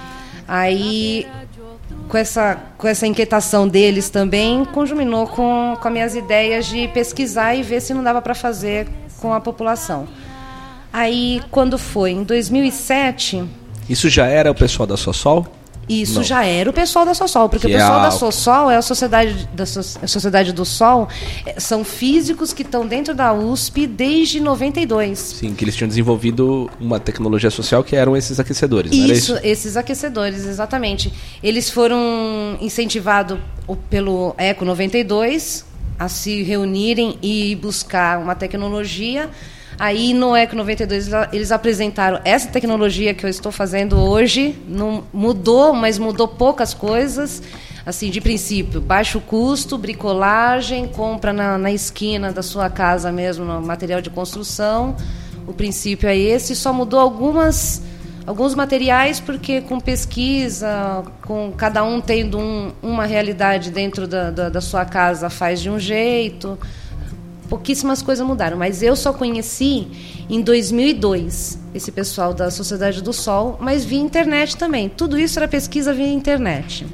Aí, com essa inquietação deles também, conjuminou com as minhas ideias de pesquisar e ver se não dava para fazer com a população. Aí, quando foi em 2007... Isso já era o pessoal da Sossol? Isso Não. já era o pessoal da Sossol, porque Que o pessoal é a- da Sossol é a Sociedade do Sol, são físicos que estão dentro da USP desde 92. Sim, que eles tinham desenvolvido uma tecnologia social que eram esses aquecedores, não era isso? Esses aquecedores, exatamente. Eles foram incentivados pelo Eco 92 a se reunirem e buscar uma tecnologia. Aí no Eco 92 eles apresentaram essa tecnologia que eu estou fazendo hoje. Não mudou, mas mudou poucas coisas. Assim, de princípio, baixo custo, bricolagem, compra na esquina da sua casa mesmo, no material de construção. O princípio é esse, só mudou alguns materiais, porque com pesquisa, com cada um tendo uma realidade dentro da sua casa, faz de um jeito. Pouquíssimas coisas mudaram, mas eu só conheci em 2002 esse pessoal da Sociedade do Sol, mas via internet também. Tudo isso era pesquisa via internet.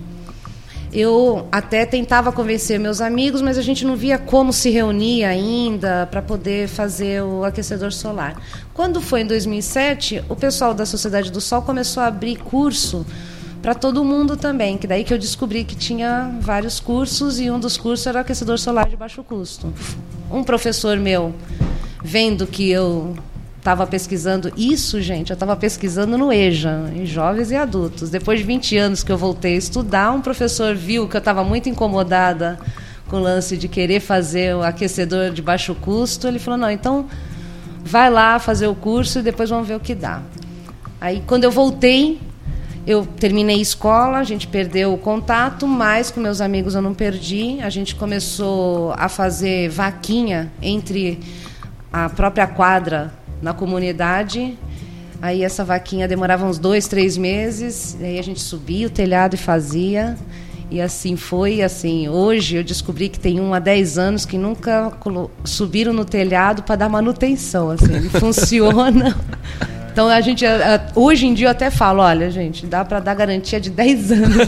Eu até tentava convencer meus amigos, mas a gente não via como se reunir ainda para poder fazer o aquecedor solar. Quando foi em 2007, o pessoal da Sociedade do Sol começou a abrir curso para todo mundo também, que daí que eu descobri que tinha vários cursos, e um dos cursos era aquecedor solar de baixo custo. Um professor meu, vendo que eu estava pesquisando isso, gente, eu estava pesquisando no EJA, em jovens e adultos. Depois de 20 anos que eu voltei a estudar, um professor viu que eu estava muito incomodada com o lance de querer fazer o aquecedor de baixo custo. Ele falou, não, então vai lá fazer o curso e depois vamos ver o que dá. Aí, quando eu voltei, eu terminei a escola, a gente perdeu o contato, mas com meus amigos eu não perdi. A gente começou a fazer vaquinha entre a própria quadra na comunidade. Aí essa vaquinha demorava uns 2, 3 meses. Aí a gente subia o telhado e fazia. E assim foi. Assim, hoje eu descobri que tem 1 a 10 anos que nunca subiram no telhado para dar manutenção. Assim, ele funciona. Então, a gente, hoje em dia, eu até falo, olha, gente, dá para dar garantia de 10 anos,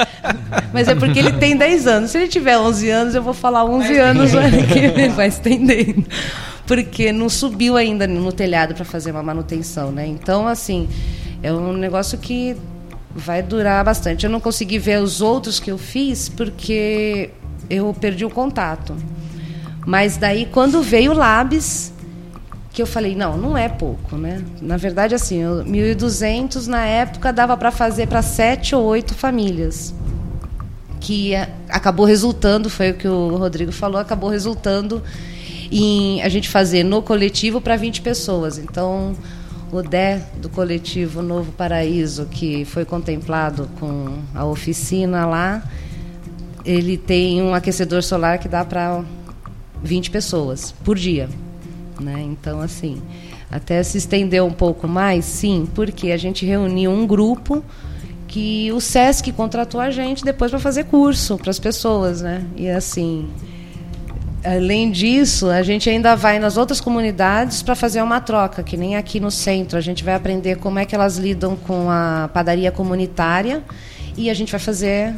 mas é porque ele tem 10 anos. Se ele tiver 11 anos, eu vou falar 11 anos, que ele vai estendendo. Porque não subiu ainda no telhado para fazer uma manutenção, né? Então, assim, é um negócio que vai durar bastante. Eu não consegui ver os outros que eu fiz porque eu perdi o contato. Mas daí, quando veio o Labs, que eu falei, não é pouco, né? Na verdade, assim, 1.200 na época dava para fazer para 7 ou 8 famílias. Que acabou resultando, foi o que o Rodrigo falou, acabou resultando em a gente fazer no coletivo para 20 pessoas. Então, o DE do coletivo Novo Paraíso, que foi contemplado com a oficina lá, ele tem um aquecedor solar que dá para 20 pessoas por dia. Né? Então, assim, até se estendeu um pouco mais, sim, porque a gente reuniu um grupo que o SESC contratou a gente depois para fazer curso para as pessoas, né? E assim, além disso, a gente ainda vai nas outras comunidades para fazer uma troca, que nem aqui no centro. A gente vai aprender como é que elas lidam com a padaria comunitária e a gente vai fazer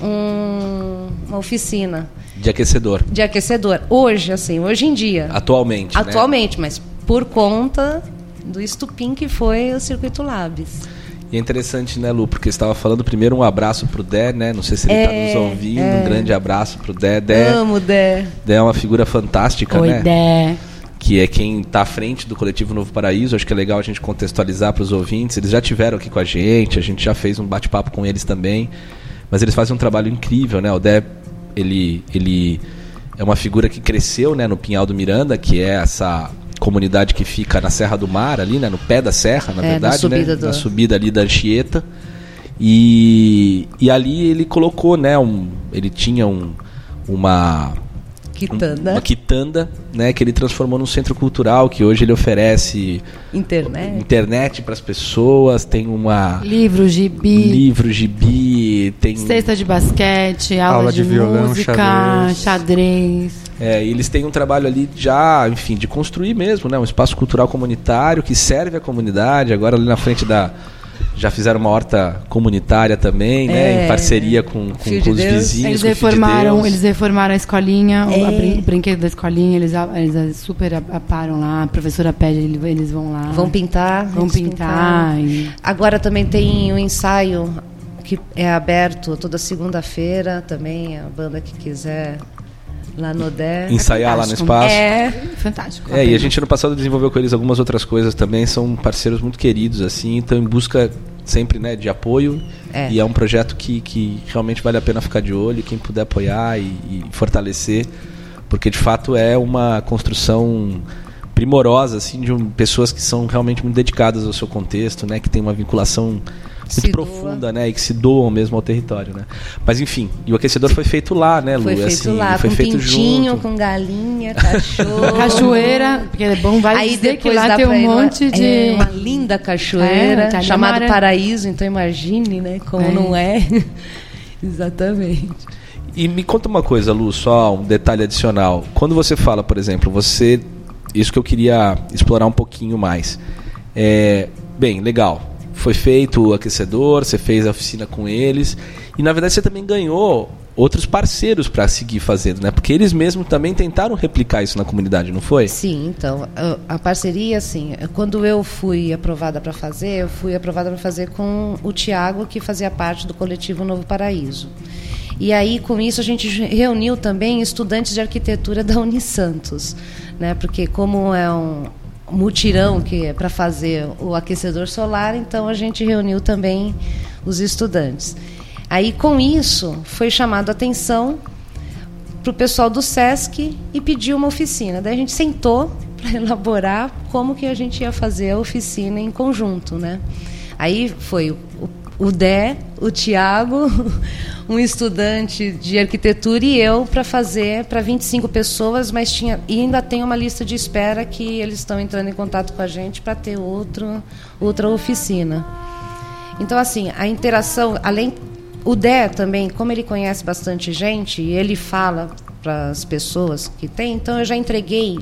uma oficina De aquecedor. de aquecedor. Hoje em dia. Atualmente, Atualmente, mas por conta do estupim que foi o Circuito Labs. E é interessante, né, Lu? Porque você estava falando primeiro um abraço pro Dé, né? Não sei se ele está nos ouvindo. Um grande abraço pro Dé. Amo o Dé. Dé é uma figura fantástica, Oi, né? Dé. Que é quem está à frente do Coletivo Novo Paraíso. Acho que é legal a gente contextualizar para os ouvintes. Eles já tiveram aqui com a gente já fez um bate-papo com eles também. Mas eles fazem um trabalho incrível, né? O Dé, ele é uma figura que cresceu, né, no Pinhal do Miranda, que é essa comunidade que fica na Serra do Mar, ali, né, no pé da serra, na verdade, na subida ali da Anchieta. E ali ele colocou, né, ele tinha uma quitanda, né, que ele transformou num centro cultural, que hoje ele oferece internet para as pessoas, tem uma livro, gibi, tem cesta de basquete, aula de violão, música, xadrez. Eles têm um trabalho ali já, enfim, de construir mesmo, né, um espaço cultural comunitário que serve à comunidade. Agora ali na frente Já fizeram uma horta comunitária também, né? Em parceria com os vizinhos. Eles reformaram a escolinha, o brinquedo da escolinha, eles super aparam lá, a professora pede, eles vão lá. Vão pintar. Agora também tem um ensaio que é aberto toda segunda-feira também, a banda que quiser lá no DE. Ensaiar lá no espaço. É fantástico. E a gente no passado desenvolveu com eles algumas outras coisas também, são parceiros muito queridos, assim, então em busca sempre, né, de apoio. E é um projeto que realmente vale a pena ficar de olho, quem puder apoiar e fortalecer, porque de fato é uma construção primorosa, assim, de pessoas que são realmente muito dedicadas ao seu contexto, né, que tem uma vinculação muito profunda, né, e que se doam mesmo ao território, né. Mas enfim, e o aquecedor foi feito lá, né, Lu? Foi feito assim, lá, foi com feito pintinho, junto. Com galinha, cachorro. Cachoeira, porque é bom, vai aí dizer que lá tem um monte de... uma linda cachoeira, chamada Paraíso, então imagine, né, como não é. Exatamente. E me conta uma coisa, Lu, só um detalhe adicional. Quando você fala, por exemplo, isso que eu queria explorar um pouquinho mais. Bem, legal. Foi feito o aquecedor, você fez a oficina com eles. E, na verdade, você também ganhou outros parceiros para seguir fazendo, né? Porque eles mesmos também tentaram replicar isso na comunidade, não foi? Sim, então, a parceria, assim, quando eu fui aprovada para fazer, eu fui aprovada para fazer com o Tiago, que fazia parte do coletivo Novo Paraíso. E aí, com isso, a gente reuniu também estudantes de arquitetura da Unisantos, né? Porque como é um mutirão que é para fazer o aquecedor solar, então a gente reuniu também os estudantes. Aí, com isso, foi chamado a atenção para o pessoal do SESC e pediu uma oficina. Daí a gente sentou para elaborar como que a gente ia fazer a oficina em conjunto, né? Aí foi o Dé, o Tiago, um estudante de arquitetura e eu para fazer para 25 pessoas, mas e ainda tem uma lista de espera que eles estão entrando em contato com a gente para ter outra oficina. Então, assim, a interação, além... O Dé também, como ele conhece bastante gente, e ele fala para as pessoas que tem, então eu já entreguei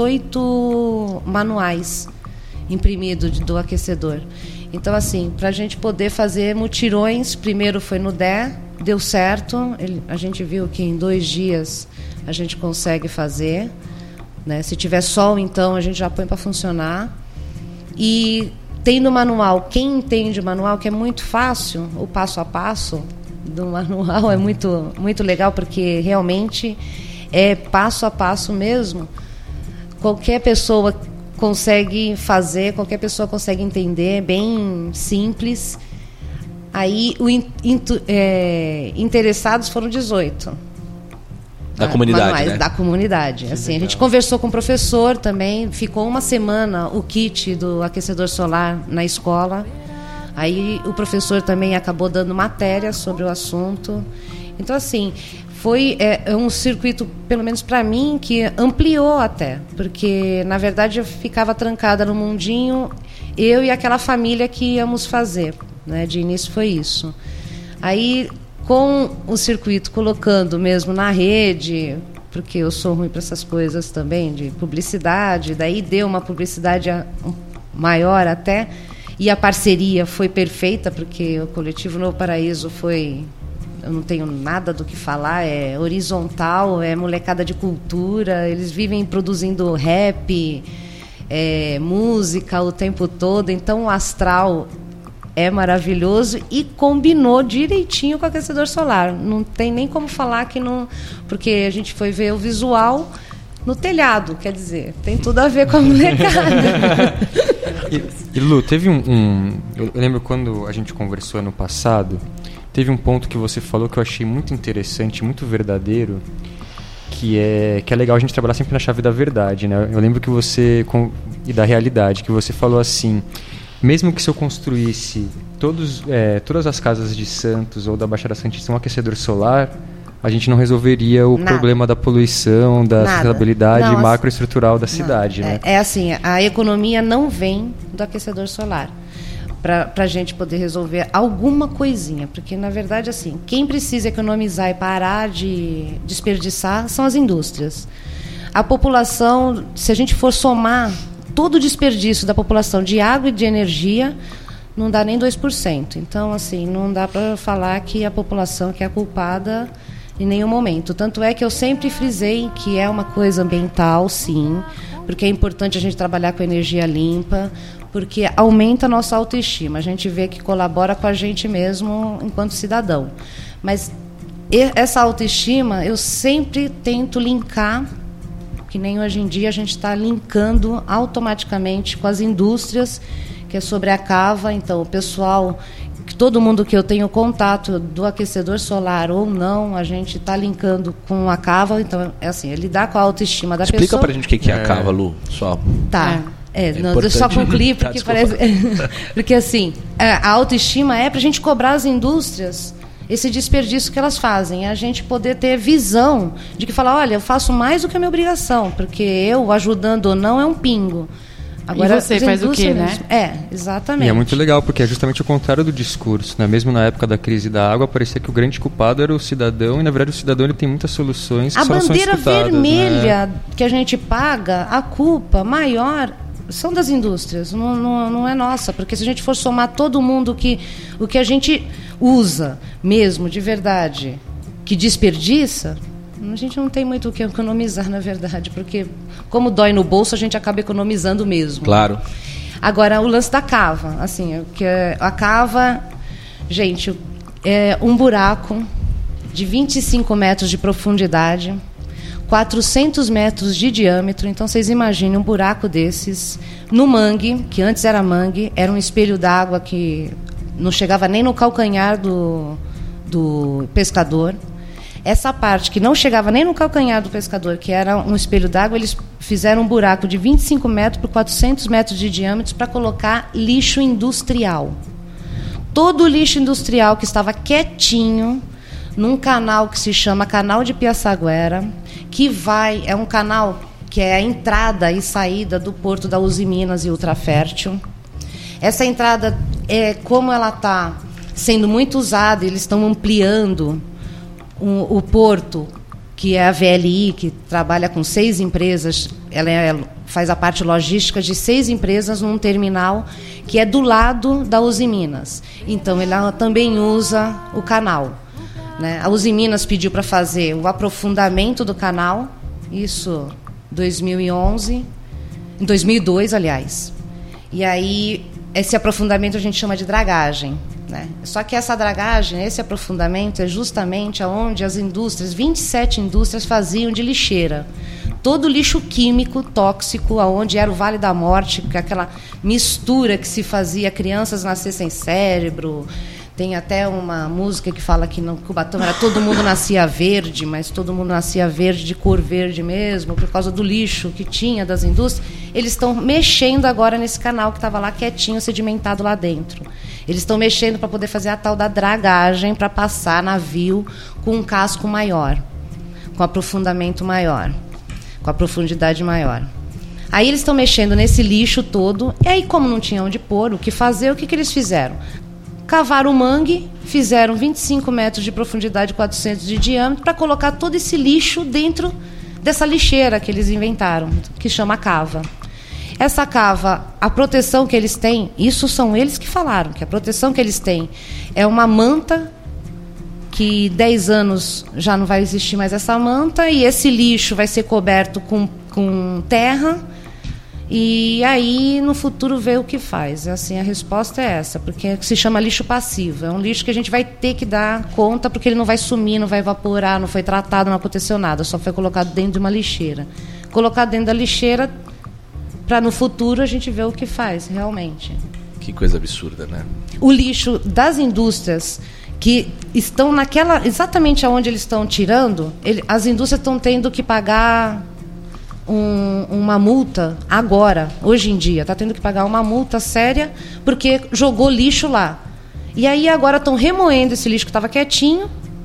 18 manuais imprimidos do aquecedor. Então, assim, para a gente poder fazer mutirões, primeiro foi no Dé, deu certo, a gente viu que em 2 dias a gente consegue fazer, né? Se tiver sol, então, a gente já põe para funcionar. E tem no manual, quem entende o manual, que é muito fácil, o passo a passo do manual é muito, muito legal, porque realmente é passo a passo mesmo. Qualquer pessoa consegue fazer, qualquer pessoa consegue entender, é bem simples. Aí, interessados foram 18. Da comunidade, manuais, né? Da comunidade. Assim, a gente conversou com o professor também, ficou 1 semana o kit do aquecedor solar na escola. Aí o professor também acabou dando matéria sobre o assunto. Então, assim, foi um circuito, pelo menos para mim, que ampliou até. Porque, na verdade, eu ficava trancada no mundinho, eu e aquela família que íamos fazer, né? De início foi isso. Aí, com o circuito colocando mesmo na rede, porque eu sou ruim para essas coisas também, de publicidade, daí deu uma publicidade maior até, e a parceria foi perfeita, porque o Coletivo Novo Paraíso foi, eu não tenho nada do que falar, é horizontal, é molecada de cultura, eles vivem produzindo rap, música o tempo todo, então o astral é maravilhoso e combinou direitinho com o aquecedor solar. Não tem nem como falar que não... Porque a gente foi ver o visual no telhado, quer dizer, tem tudo a ver com a molecada. E Lu, teve eu lembro quando a gente conversou ano passado, teve um ponto que você falou que eu achei muito interessante, muito verdadeiro, que é legal a gente trabalhar sempre na chave da verdade, né? Eu lembro que você... E da realidade, que você falou assim... Mesmo que se eu construísse todas as casas de Santos ou da Baixada Santista um aquecedor solar, a gente não resolveria o problema da poluição, da sustentabilidade macroestrutural da cidade. Né? É assim, a economia não vem do aquecedor solar para a gente poder resolver alguma coisinha. Porque, na verdade, assim, quem precisa economizar e parar de desperdiçar são as indústrias. A população, se a gente for somar todo o desperdício da população de água e de energia, não dá nem 2%. Então, assim, não dá para falar que a população que é a culpada em nenhum momento. Tanto é que eu sempre frisei que é uma coisa ambiental, sim, porque é importante a gente trabalhar com energia limpa, porque aumenta a nossa autoestima. A gente vê que colabora com a gente mesmo enquanto cidadão. Mas essa autoestima eu sempre tento linkar, que nem hoje em dia a gente está linkando automaticamente com as indústrias, que é sobre a cava. Então, o pessoal, todo mundo que eu tenho contato do aquecedor solar ou não, a gente está linkando com a cava. Então, é assim, é lidar com a autoestima da pessoa. Explica pra gente o que é a cava, Lu, só. Tá. Não, eu só concluí porque parece. Porque assim, a autoestima é para a gente cobrar as indústrias esse desperdício que elas fazem, a gente poder ter visão de que falar, olha, eu faço mais do que a minha obrigação, porque eu, ajudando ou não, é um pingo. Agora, e você faz o quê, né? Exatamente. E é muito legal, porque é justamente o contrário do discurso, né? Mesmo na época da crise da água, parecia que o grande culpado era o cidadão, e na verdade o cidadão ele tem muitas soluções que só não são escutadas. A bandeira vermelha, né, que a gente paga, a culpa maior são das indústrias, não é nossa, porque se a gente for somar todo mundo o que a gente usa mesmo, de verdade, que desperdiça, a gente não tem muito o que economizar, na verdade, porque como dói no bolso, a gente acaba economizando mesmo. Claro. Agora, o lance da cava, assim, que a cava, gente, é um buraco de 25 metros de profundidade, 400 metros de diâmetro. Então, vocês imaginem um buraco desses no mangue, que antes era mangue, era um espelho d'água que não chegava nem no calcanhar do pescador. Essa parte que não chegava nem no calcanhar do pescador, que era um espelho d'água, eles fizeram um buraco de 25 metros por 400 metros de diâmetro para colocar lixo industrial. Todo o lixo industrial que estava quietinho num canal que se chama Canal de Piaçaguera, que é um canal que é a entrada e saída do porto da Uzi Minas e Ultrafértil. Essa entrada, como ela está sendo muito usada, eles estão ampliando o porto, que é a VLI, que trabalha com 6 empresas, ela faz a parte logística de 6 empresas num terminal que é do lado da Uzi Minas. Então, ela também usa o canal. Né? A Uzi Minas pediu para fazer o aprofundamento do canal, isso em 2011, em 2002, aliás. E aí, esse aprofundamento a gente chama de dragagem. Né? Só que essa dragagem, esse aprofundamento, é justamente onde as indústrias, 27 indústrias, faziam de lixeira. Todo o lixo químico tóxico, onde era o Vale da Morte, que é aquela mistura que se fazia, crianças nascer sem cérebro. Tem até uma música que fala que no Cubatão era todo mundo nascia verde, mas todo mundo nascia verde de cor verde mesmo, por causa do lixo que tinha das indústrias. Eles estão mexendo agora nesse canal que estava lá quietinho, sedimentado lá dentro. Eles estão mexendo para poder fazer a tal da dragagem, para passar navio com um casco maior, com aprofundamento maior, com a profundidade maior. Aí eles estão mexendo nesse lixo todo, e aí, como não tinham onde pôr, o que fazer, o que eles fizeram? Cavaram o mangue, fizeram 25 metros de profundidade, 400 de diâmetro, para colocar todo esse lixo dentro dessa lixeira que eles inventaram, que chama cava. Essa cava, a proteção que eles têm, isso são eles que falaram, que a proteção que eles têm é uma manta, que 10 anos já não vai existir mais essa manta, e esse lixo vai ser coberto com terra, e aí no futuro vê o que faz. Assim, a resposta é essa, porque se chama lixo passivo. É um lixo que a gente vai ter que dar conta, porque ele não vai sumir, não vai evaporar, não foi tratado, não aconteceu nada, só foi colocado dentro de uma lixeira. Colocado dentro da lixeira, para no futuro a gente ver o que faz, realmente. Que coisa absurda, né? O lixo das indústrias que estão exatamente aonde eles estão tirando, as indústrias estão tendo que pagar uma multa agora, hoje em dia, está tendo que pagar uma multa séria porque jogou lixo lá. E aí agora estão remoendo esse lixo que estava quietinho,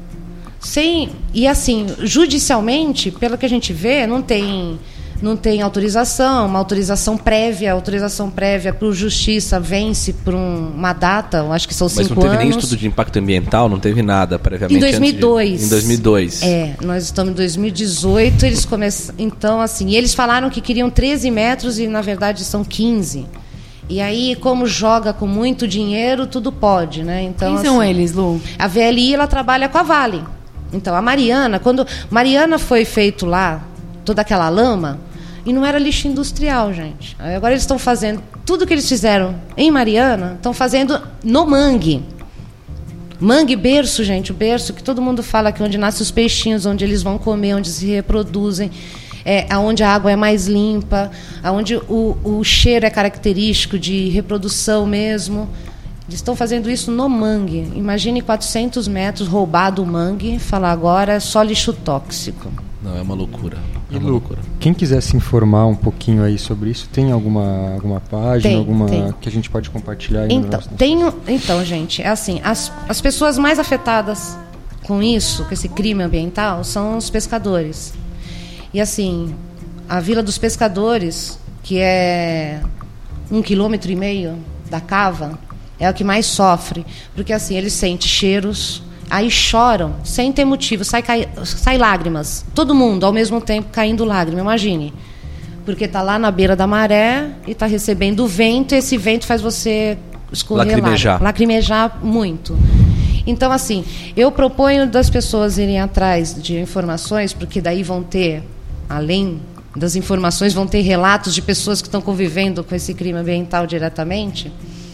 e assim, judicialmente, pelo que a gente vê, não tem autorização, uma autorização prévia. A autorização prévia por justiça vence por uma data, eu acho que são 5 anos. Mas não teve nem estudo de impacto ambiental, não teve nada previamente? Em 2002. Em 2002. Nós estamos em 2018, eles começam. Então, assim, eles falaram que queriam 13 metros e, na verdade, são 15. E aí, como joga com muito dinheiro, tudo pode, né? Então, Quem são eles, Lu? A VLI, ela trabalha com a Vale. Então, a Mariana, quando Mariana foi feito lá, toda aquela lama, e não era lixo industrial, gente. Aí agora eles estão fazendo, tudo que eles fizeram em Mariana, estão fazendo no mangue. Mangue, berço, gente, o berço que todo mundo fala que é onde nascem os peixinhos, onde eles vão comer, onde se reproduzem. Onde a água é mais limpa, onde o cheiro é característico de reprodução mesmo. Eles estão fazendo isso no mangue. Imagine 400 metros roubado o mangue, falar agora é só lixo tóxico. Não, é uma loucura. E Lu, quem quiser se informar um pouquinho aí sobre isso, tem alguma página, tem. Que a gente pode compartilhar aí? Então, gente, é assim, as pessoas mais afetadas com isso, com esse crime ambiental, são os pescadores. E assim, a Vila dos Pescadores, que é 1,5 km da cava, é o que mais sofre, porque assim, eles sentem cheiros, aí choram, sem ter motivo, sai lágrimas, todo mundo ao mesmo tempo caindo lágrima, imagine, porque está lá na beira da maré e está recebendo o vento, e esse vento faz você escorrer lacrimejar muito. Então, assim, eu proponho das pessoas irem atrás de informações, porque daí vão ter, além das informações, vão ter relatos de pessoas que estão convivendo com esse crime ambiental diretamente.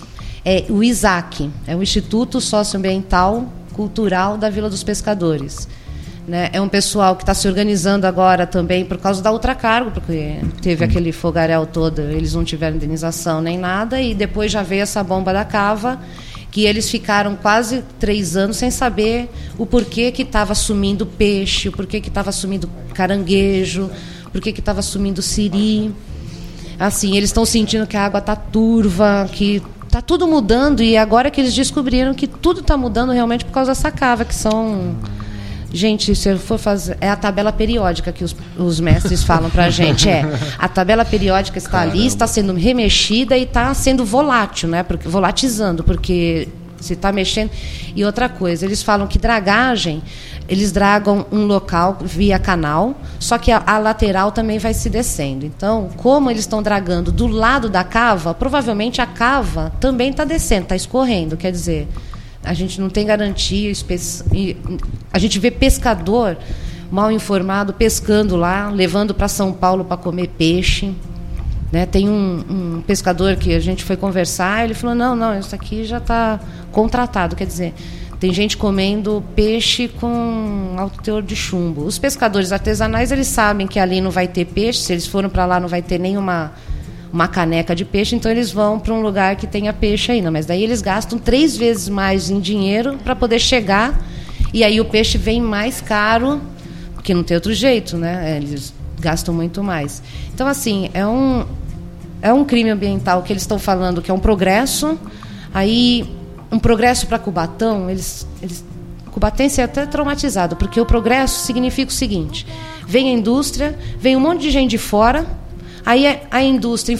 O ISAC, é o Instituto Socioambiental Cultural da Vila dos Pescadores. Né? É um pessoal que está se organizando agora também por causa da ultracargo, porque teve aquele fogaréu todo, eles não tiveram indenização nem nada, e depois já veio essa bomba da cava, que eles ficaram quase 3 anos sem saber o porquê que estava sumindo peixe, o porquê que estava sumindo caranguejo, porquê que estava sumindo siri. Assim, eles estão sentindo que a água está turva, que está tudo mudando, e agora que eles descobriram que tudo está mudando realmente por causa dessa cava, que são... Gente, se eu for fazer... É a tabela periódica que os mestres falam para a gente. A tabela periódica está ali, está sendo remexida e está sendo volátil, né? Volatizando, porque se está mexendo... E outra coisa, eles falam que dragagem, eles dragam um local via canal, só que a lateral também vai se descendo. Então, como eles estão dragando do lado da cava, provavelmente a cava também está descendo, está escorrendo, quer dizer... A gente não tem garantia, a gente vê pescador mal informado pescando lá, levando para São Paulo para comer peixe. Né? Tem um pescador que a gente foi conversar, ele falou, não, isso aqui já está contratado, quer dizer, tem gente comendo peixe com alto teor de chumbo. Os pescadores artesanais, eles sabem que ali não vai ter peixe, se eles foram para lá não vai ter nenhuma caneca de peixe, então eles vão para um lugar que tenha peixe ainda, mas daí eles gastam 3 vezes mais em dinheiro para poder chegar, e aí o peixe vem mais caro, porque não tem outro jeito, né? Eles gastam muito mais. Então, assim, é um crime ambiental que eles estão falando que é um progresso, aí um progresso para Cubatão, cubatense é até traumatizado, porque o progresso significa o seguinte, vem a indústria, vem um monte de gente de fora, aí a indústria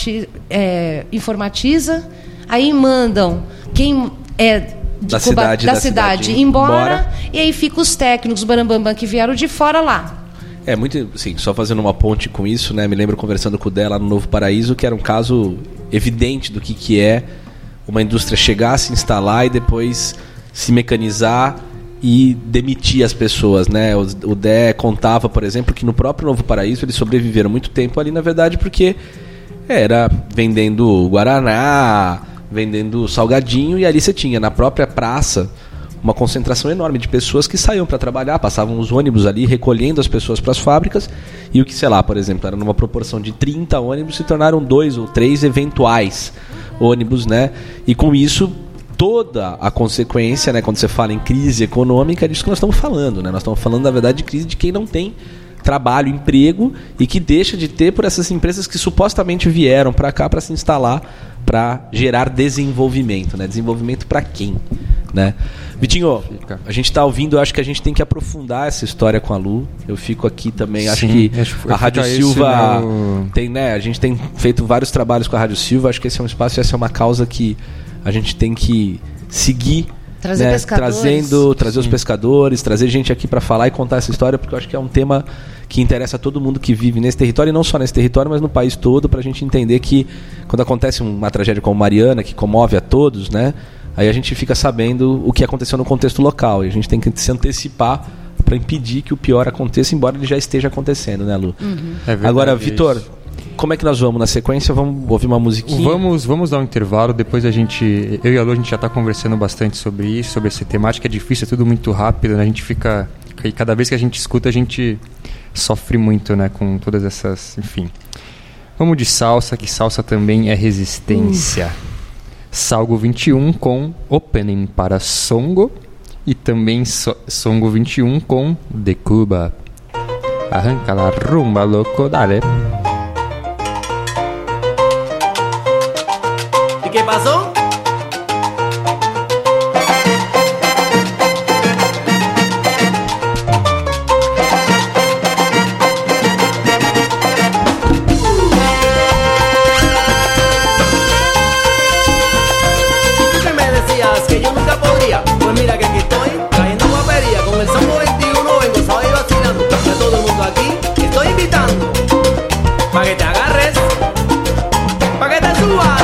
informatiza, aí mandam quem é da cidade embora, e aí ficam os técnicos barambambam que vieram de fora lá. É muito, sim, só fazendo uma ponte com isso, né? Me lembro conversando com o Dé lá no Novo Paraíso, que era um caso evidente do que é uma indústria chegar, se instalar e depois se mecanizar e demitir as pessoas, né? O Dé contava, por exemplo, que no próprio Novo Paraíso eles sobreviveram muito tempo ali, na verdade, porque era vendendo guaraná, vendendo salgadinho, e ali você tinha na própria praça uma concentração enorme de pessoas que saíam para trabalhar, passavam os ônibus ali recolhendo as pessoas para as fábricas, e o que, sei lá, por exemplo, era numa proporção de 30 ônibus, se tornaram 2 ou 3 eventuais ônibus, né? E com isso toda a consequência, né, quando você fala em crise econômica, é disso que nós estamos falando, né? Nós estamos falando, na verdade, de crise de quem não tem trabalho, emprego, e que deixa de ter por essas empresas que supostamente vieram para cá para se instalar, para gerar desenvolvimento, né? Desenvolvimento para quem, né? Vitinho, a gente está ouvindo, eu acho que a gente tem que aprofundar essa história com a Lu. Eu fico aqui também, acho que a Rádio Silva tem, né? A gente tem feito vários trabalhos com a Rádio Silva, acho que esse é um espaço, essa é uma causa que a gente tem que seguir Trazer pescadores. Trazer os pescadores, trazer gente aqui para falar e contar essa história, porque eu acho que é um tema que interessa a todo mundo que vive nesse território, e não só nesse território, mas no país todo, para a gente entender que quando acontece uma tragédia como Mariana, que comove a todos, né, aí a gente fica sabendo o que aconteceu no contexto local, e a gente tem que se antecipar para impedir que o pior aconteça, embora ele já esteja acontecendo, né, Lu? Uhum. É verdade. Agora, Vitor, como é que nós vamos na sequência? Vamos ouvir uma musiquinha? Vamos dar um intervalo, depois eu e a Lu, a gente já está conversando bastante sobre isso, sobre essa temática, é difícil, é tudo muito rápido, né? A gente fica... E cada vez que a gente escuta, a gente sofre muito, né? Com todas essas... Enfim. Vamos de salsa, que salsa também é resistência. Salgo 21 com Opening para Songo e também Songo 21 com De Cuba. Arranca la rumba, loco, dale. ¿Y qué pasó? Tú que me decías que yo nunca podría, pues mira que aquí estoy, trayendo guapería, con el Songo 21 vengo sábado y vacilando, y a todo el mundo aquí estoy invitando, pa' que te agarres, pa' que te subas.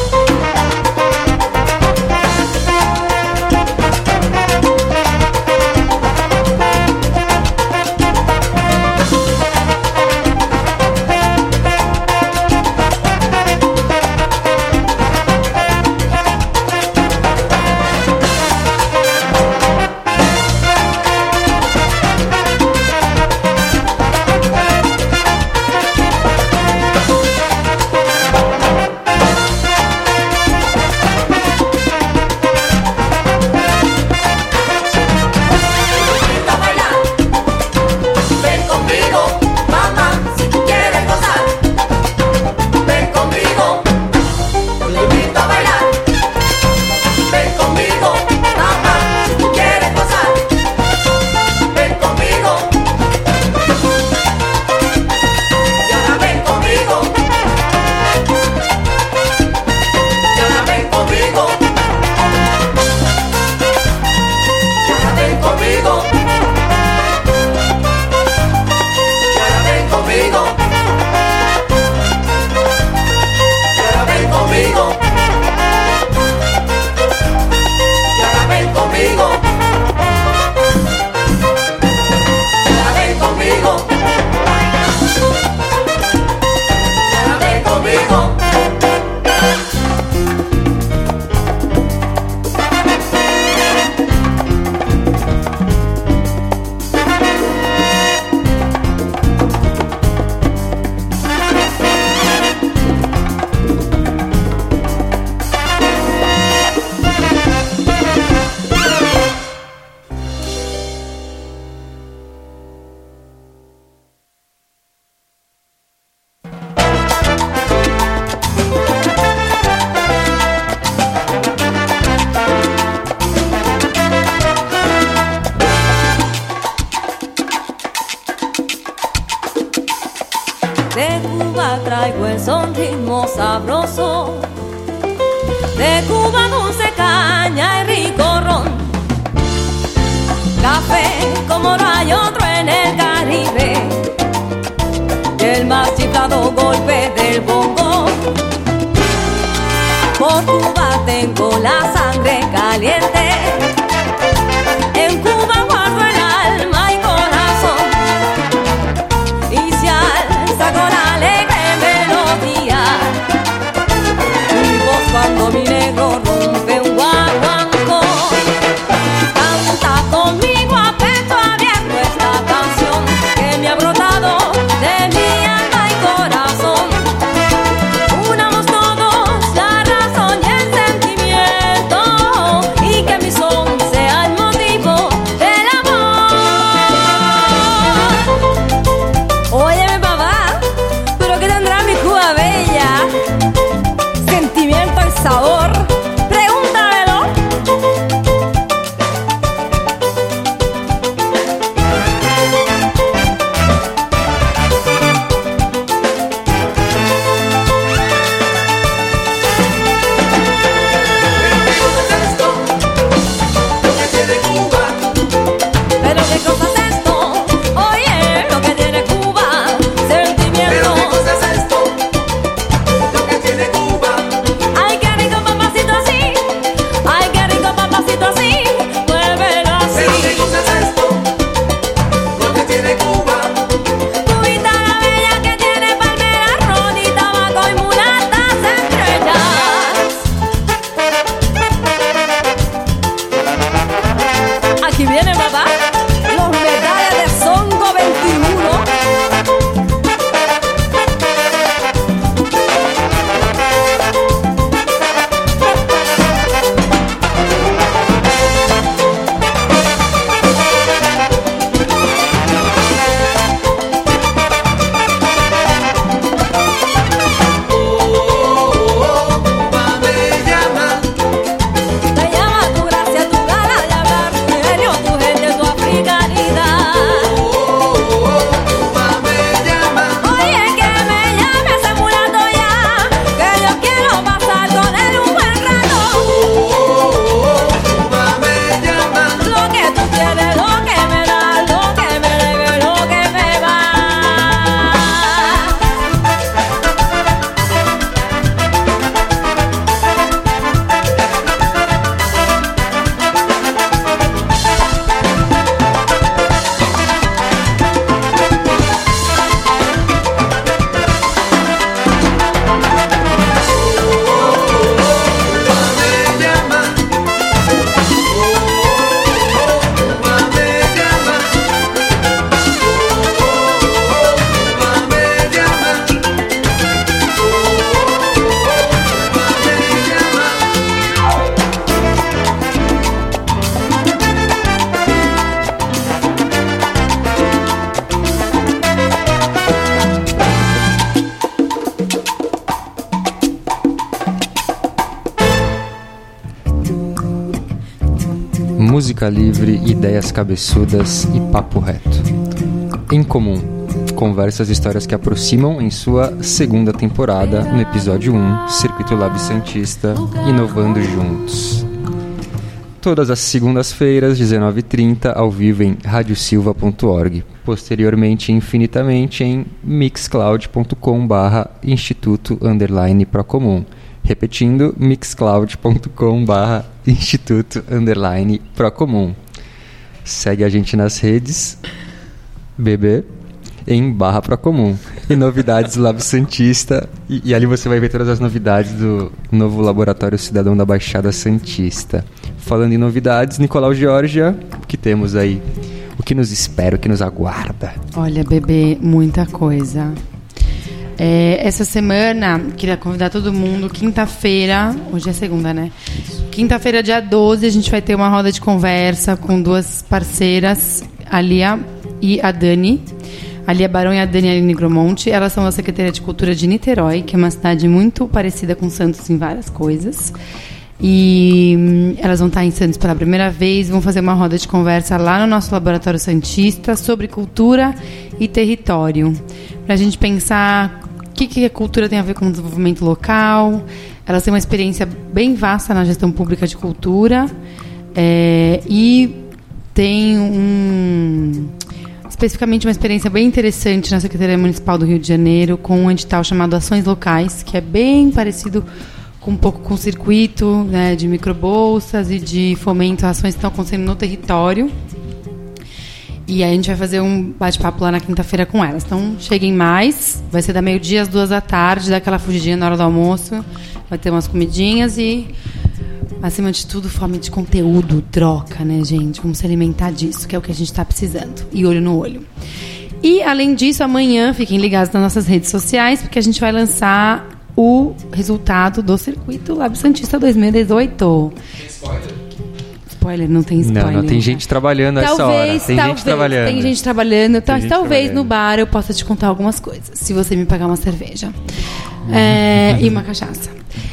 De Cuba traigo el son ritmo sabroso, de Cuba dulce caña y rico ron, café como no hay otro en el Caribe, y el más chiflado golpe del bongo. Por Cuba tengo la sangre caliente, en Cuba guardo el alma y corazón, y se alza con alegre melodía mi voz cuando mi negro rompe un guaguancó. Canta conmigo a pecho abierto esta canción. música livre, ideias cabeçudas e papo reto. Em Comum, conversas e histórias que aproximam em sua segunda temporada, no episódio 1, Circuito Lab Santista, Inovando Juntos. Todas as segundas-feiras, 19h30, ao vivo em radiosilva.org. Posteriormente, infinitamente, em mixcloud.com/instituto_procomum. Repetindo, mixcloud.com/instituto_procomum. Segue a gente nas redes, bebê, em /procomum. E novidades do Lab Santista. E ali você vai ver todas as novidades do novo Laboratório Cidadão da Baixada Santista. Falando em novidades, Nicolau Georgia, o que temos aí? O que nos espera, o que nos aguarda? Olha, bebê, muita coisa. Essa semana, queria convidar todo mundo, quinta-feira, hoje é segunda, né? Quinta-feira, dia 12, a gente vai ter uma roda de conversa com duas parceiras, a Lia e a Dani. A Lia Barão e a Dani Aline Gromonte. Elas são da Secretaria de Cultura de Niterói, que é uma cidade muito parecida com Santos em várias coisas. E elas vão estar em Santos pela primeira vez, vão fazer uma roda de conversa lá no nosso Laboratório Santista sobre cultura e território, para a gente pensar o que a cultura tem a ver com o desenvolvimento local. Elas têm uma experiência bem vasta na gestão pública de cultura e tem especificamente uma experiência bem interessante na Secretaria Municipal do Rio de Janeiro, com um edital chamado Ações Locais, que é bem parecido um pouco com o circuito, né, de microbolsas e de fomento a ações que estão acontecendo no território. E aí a gente vai fazer um bate-papo lá na quinta-feira com elas. Então, cheguem mais. Vai ser da meio-dia às 2h, dá aquela fugidinha na hora do almoço. Vai ter umas comidinhas e, acima de tudo, fome de conteúdo, troca, né, gente? Vamos se alimentar disso, que é o que a gente está precisando. E olho no olho. E, além disso, amanhã, fiquem ligados nas nossas redes sociais, porque a gente vai lançar o resultado do Circuito Lab Santista 2018. Tem spoiler? Não tem spoiler. Não, tem gente trabalhando essa hora. Tem gente trabalhando. Tem gente trabalhando. Talvez no bar eu possa te contar algumas coisas, se você me pagar uma cerveja. E uma cachaça.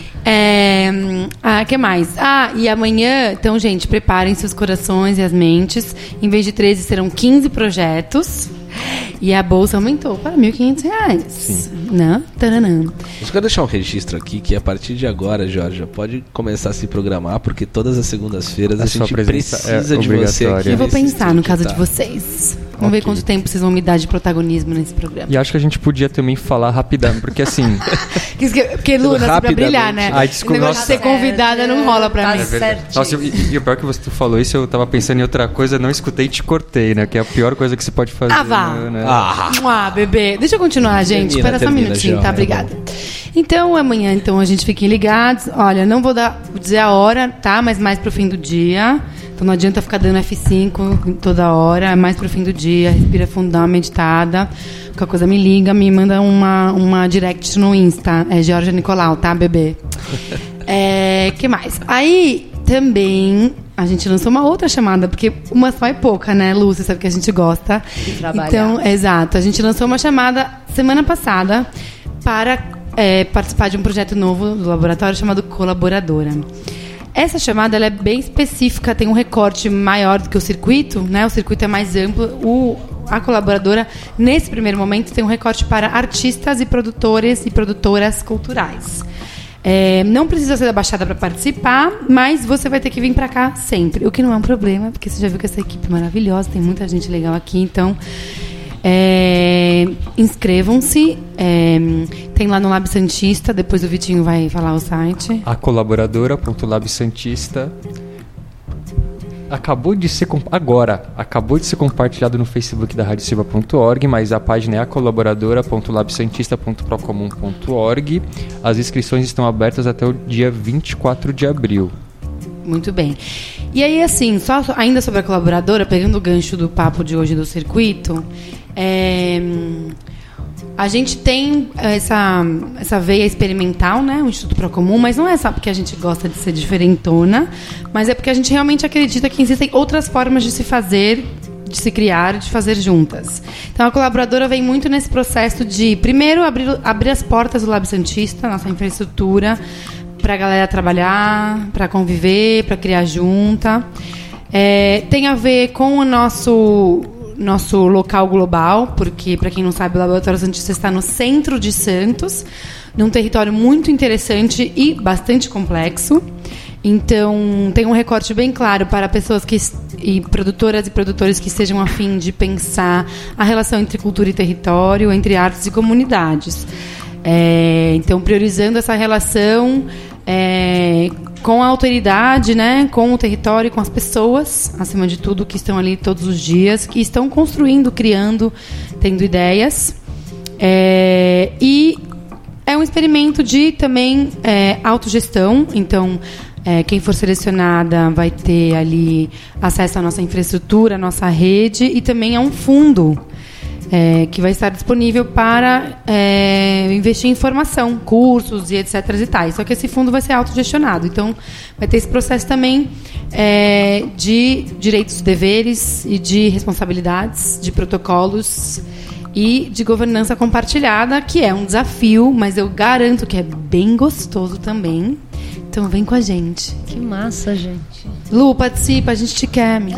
Que mais? E amanhã, então, gente, preparem seus corações e as mentes. Em vez de 13, serão 15 projetos. E a bolsa aumentou para R$1.500. Sim. Não? Taranã. Eu quero deixar um registro aqui que a partir de agora, Jorge, pode começar a se programar, porque todas as segundas-feiras a gente precisa de você aqui. Eu vou pensar no caso de vocês. Vamos ver quanto tempo vocês vão me dar de protagonismo nesse programa. E acho que a gente podia também falar rapidamente, porque assim... porque Luna, você pra brilhar, né? Desculpa. O negócio de ser convidada não rola pra mim. É verdade. Nossa, e o pior que você falou isso, eu tava pensando em outra coisa, não escutei e te cortei, né? Que é a pior coisa que você pode fazer. Vá. Né? Bebê. Deixa eu continuar, gente. Espera só um minutinho, tá? Obrigada. Então, amanhã, a gente fiquem ligados. Olha, não vou dizer a hora, tá? Mas mais pro fim do dia. Então não adianta ficar dando F5 toda hora, é mais pro fim do dia, respira fundo, dá uma meditada. Qualquer coisa me liga, me manda uma direct no Insta, Georgia Nicolau, tá, bebê? Que mais? Aí também a gente lançou uma outra chamada, porque uma só é pouca, né, Lu? Você sabe que a gente gosta. De trabalhar. Então, exato, a gente lançou uma chamada semana passada para participar de um projeto novo do laboratório chamado Colaboradora. Essa chamada ela é bem específica, tem um recorte maior do que o circuito, né? O circuito é mais amplo. A colaboradora, nesse primeiro momento, tem um recorte para artistas e produtores e produtoras culturais. Não precisa ser da Baixada para participar, mas você vai ter que vir para cá sempre. O que não é um problema, porque você já viu que essa equipe é maravilhosa, tem muita gente legal aqui, então... inscrevam-se, tem lá no Lab Santista, depois o Vitinho vai falar o site. A colaboradora.labsantista acabou de ser compartilhado no Facebook da radiosilva.org, mas a página é a colaboradora.labsantista.procomum.org. As inscrições estão abertas até o dia 24 de abril. Muito bem. E aí, assim, ainda sobre a colaboradora, pegando o gancho do papo de hoje do circuito, a gente tem essa veia experimental, né? O Instituto Procomum, mas não é só porque a gente gosta de ser diferentona, mas é porque a gente realmente acredita que existem outras formas de se fazer, de se criar, de fazer juntas. Então, a colaboradora vem muito nesse processo de, primeiro, abrir as portas do Lab Santista, nossa infraestrutura, para a galera trabalhar, para conviver, para criar junta. Tem a ver com o nosso local global, porque, para quem não sabe, o Laboratório Santista está no centro de Santos, num território muito interessante e bastante complexo. Então, tem um recorte bem claro para pessoas e produtoras e produtores que estejam a fim de pensar a relação entre cultura e território, entre artes e comunidades. Então, priorizando essa relação com a autoridade, né, com o território e com as pessoas, acima de tudo, que estão ali todos os dias, que estão construindo, criando, tendo ideias. E é um experimento de também autogestão. Então, quem for selecionada vai ter ali acesso à nossa infraestrutura, à nossa rede, e também a um fundo que vai estar disponível para investir em formação, cursos e etc. e tais. Só que esse fundo vai ser autogestionado. Então, vai ter esse processo também de direitos e deveres e de responsabilidades, de protocolos e de governança compartilhada, que é um desafio, mas eu garanto que é bem gostoso também. Então vem com a gente. Que massa, gente. Lu, participa, a gente te quer, amiga.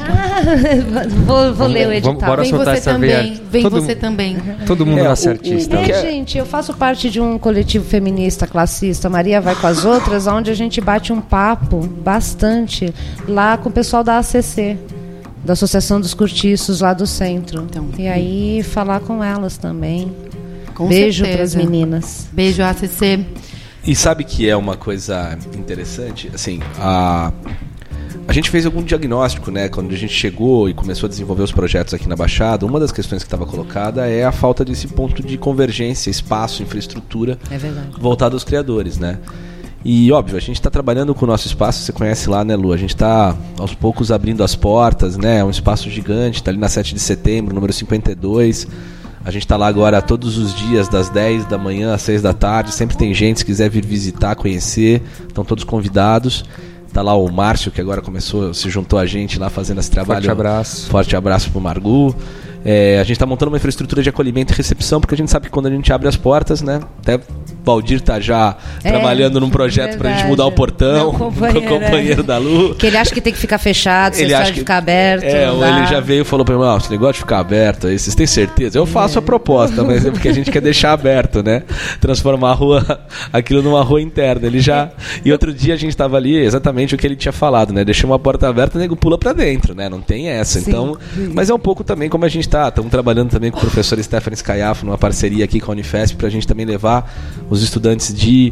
Vou ler o edital. Bora Vem soltar você essa também. veia. Vem você também. Todo mundo nasce artista. Gente, eu faço parte de um coletivo feminista classista, Maria Vai com as Outras, onde a gente bate um papo bastante lá com o pessoal da ACC, da Associação dos Cortiços lá do centro. Então, e aí falar com elas também. Com Beijo certeza. para as meninas. Beijo, ACC. E sabe que é uma coisa interessante? Assim, a gente fez algum diagnóstico, né? Quando a gente chegou e começou a desenvolver os projetos aqui na Baixada, uma das questões que estava colocada é a falta desse ponto de convergência, espaço, infraestrutura voltado aos criadores, né? E, óbvio, a gente está trabalhando com o nosso espaço, você conhece lá, né, Lu? A gente está, aos poucos, abrindo as portas, né? É um espaço gigante, está ali na 7 de setembro, número 52. A gente está lá agora todos os dias, das 10 da manhã às 6 da tarde. Sempre tem gente, se quiser vir visitar, conhecer. Estão todos convidados. Está lá o Márcio, que agora se juntou a gente lá fazendo esse trabalho. Forte abraço. Forte abraço pro Margu. A gente está montando uma infraestrutura de acolhimento e recepção, porque a gente sabe que quando a gente abre as portas, né? Até Valdir tá já trabalhando num projeto pra gente mudar o portão, com o companheiro da Lu. Que ele acha que tem que ficar fechado, essa história de ficar aberto. Ele já veio e falou pra mim, esse negócio de ficar aberto aí, vocês têm certeza? Eu faço a proposta, mas é porque a gente quer deixar aberto, né? Transformar a rua, aquilo numa rua interna. Ele já... E outro dia a gente tava ali, exatamente o que ele tinha falado, né? Deixou uma porta aberta, o nego pula pra dentro, né? Não tem essa. Sim. Então, mas é um pouco também como a gente estamos trabalhando também com o professor Stephanie Scaiafo, numa parceria aqui com a Unifesp, pra gente também levar os estudantes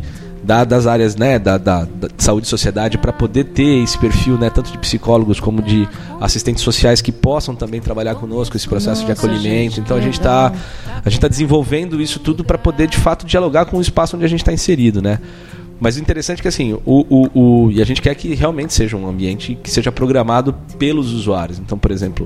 das áreas, né, da saúde e sociedade, para poder ter esse perfil, né, tanto de psicólogos como de assistentes sociais que possam também trabalhar conosco esse processo de acolhimento. Então a gente tá desenvolvendo isso tudo para poder de fato dialogar com o espaço onde a gente está inserido, né? Mas o interessante é que assim, e a gente quer que realmente seja um ambiente que seja programado pelos usuários. Então, por exemplo,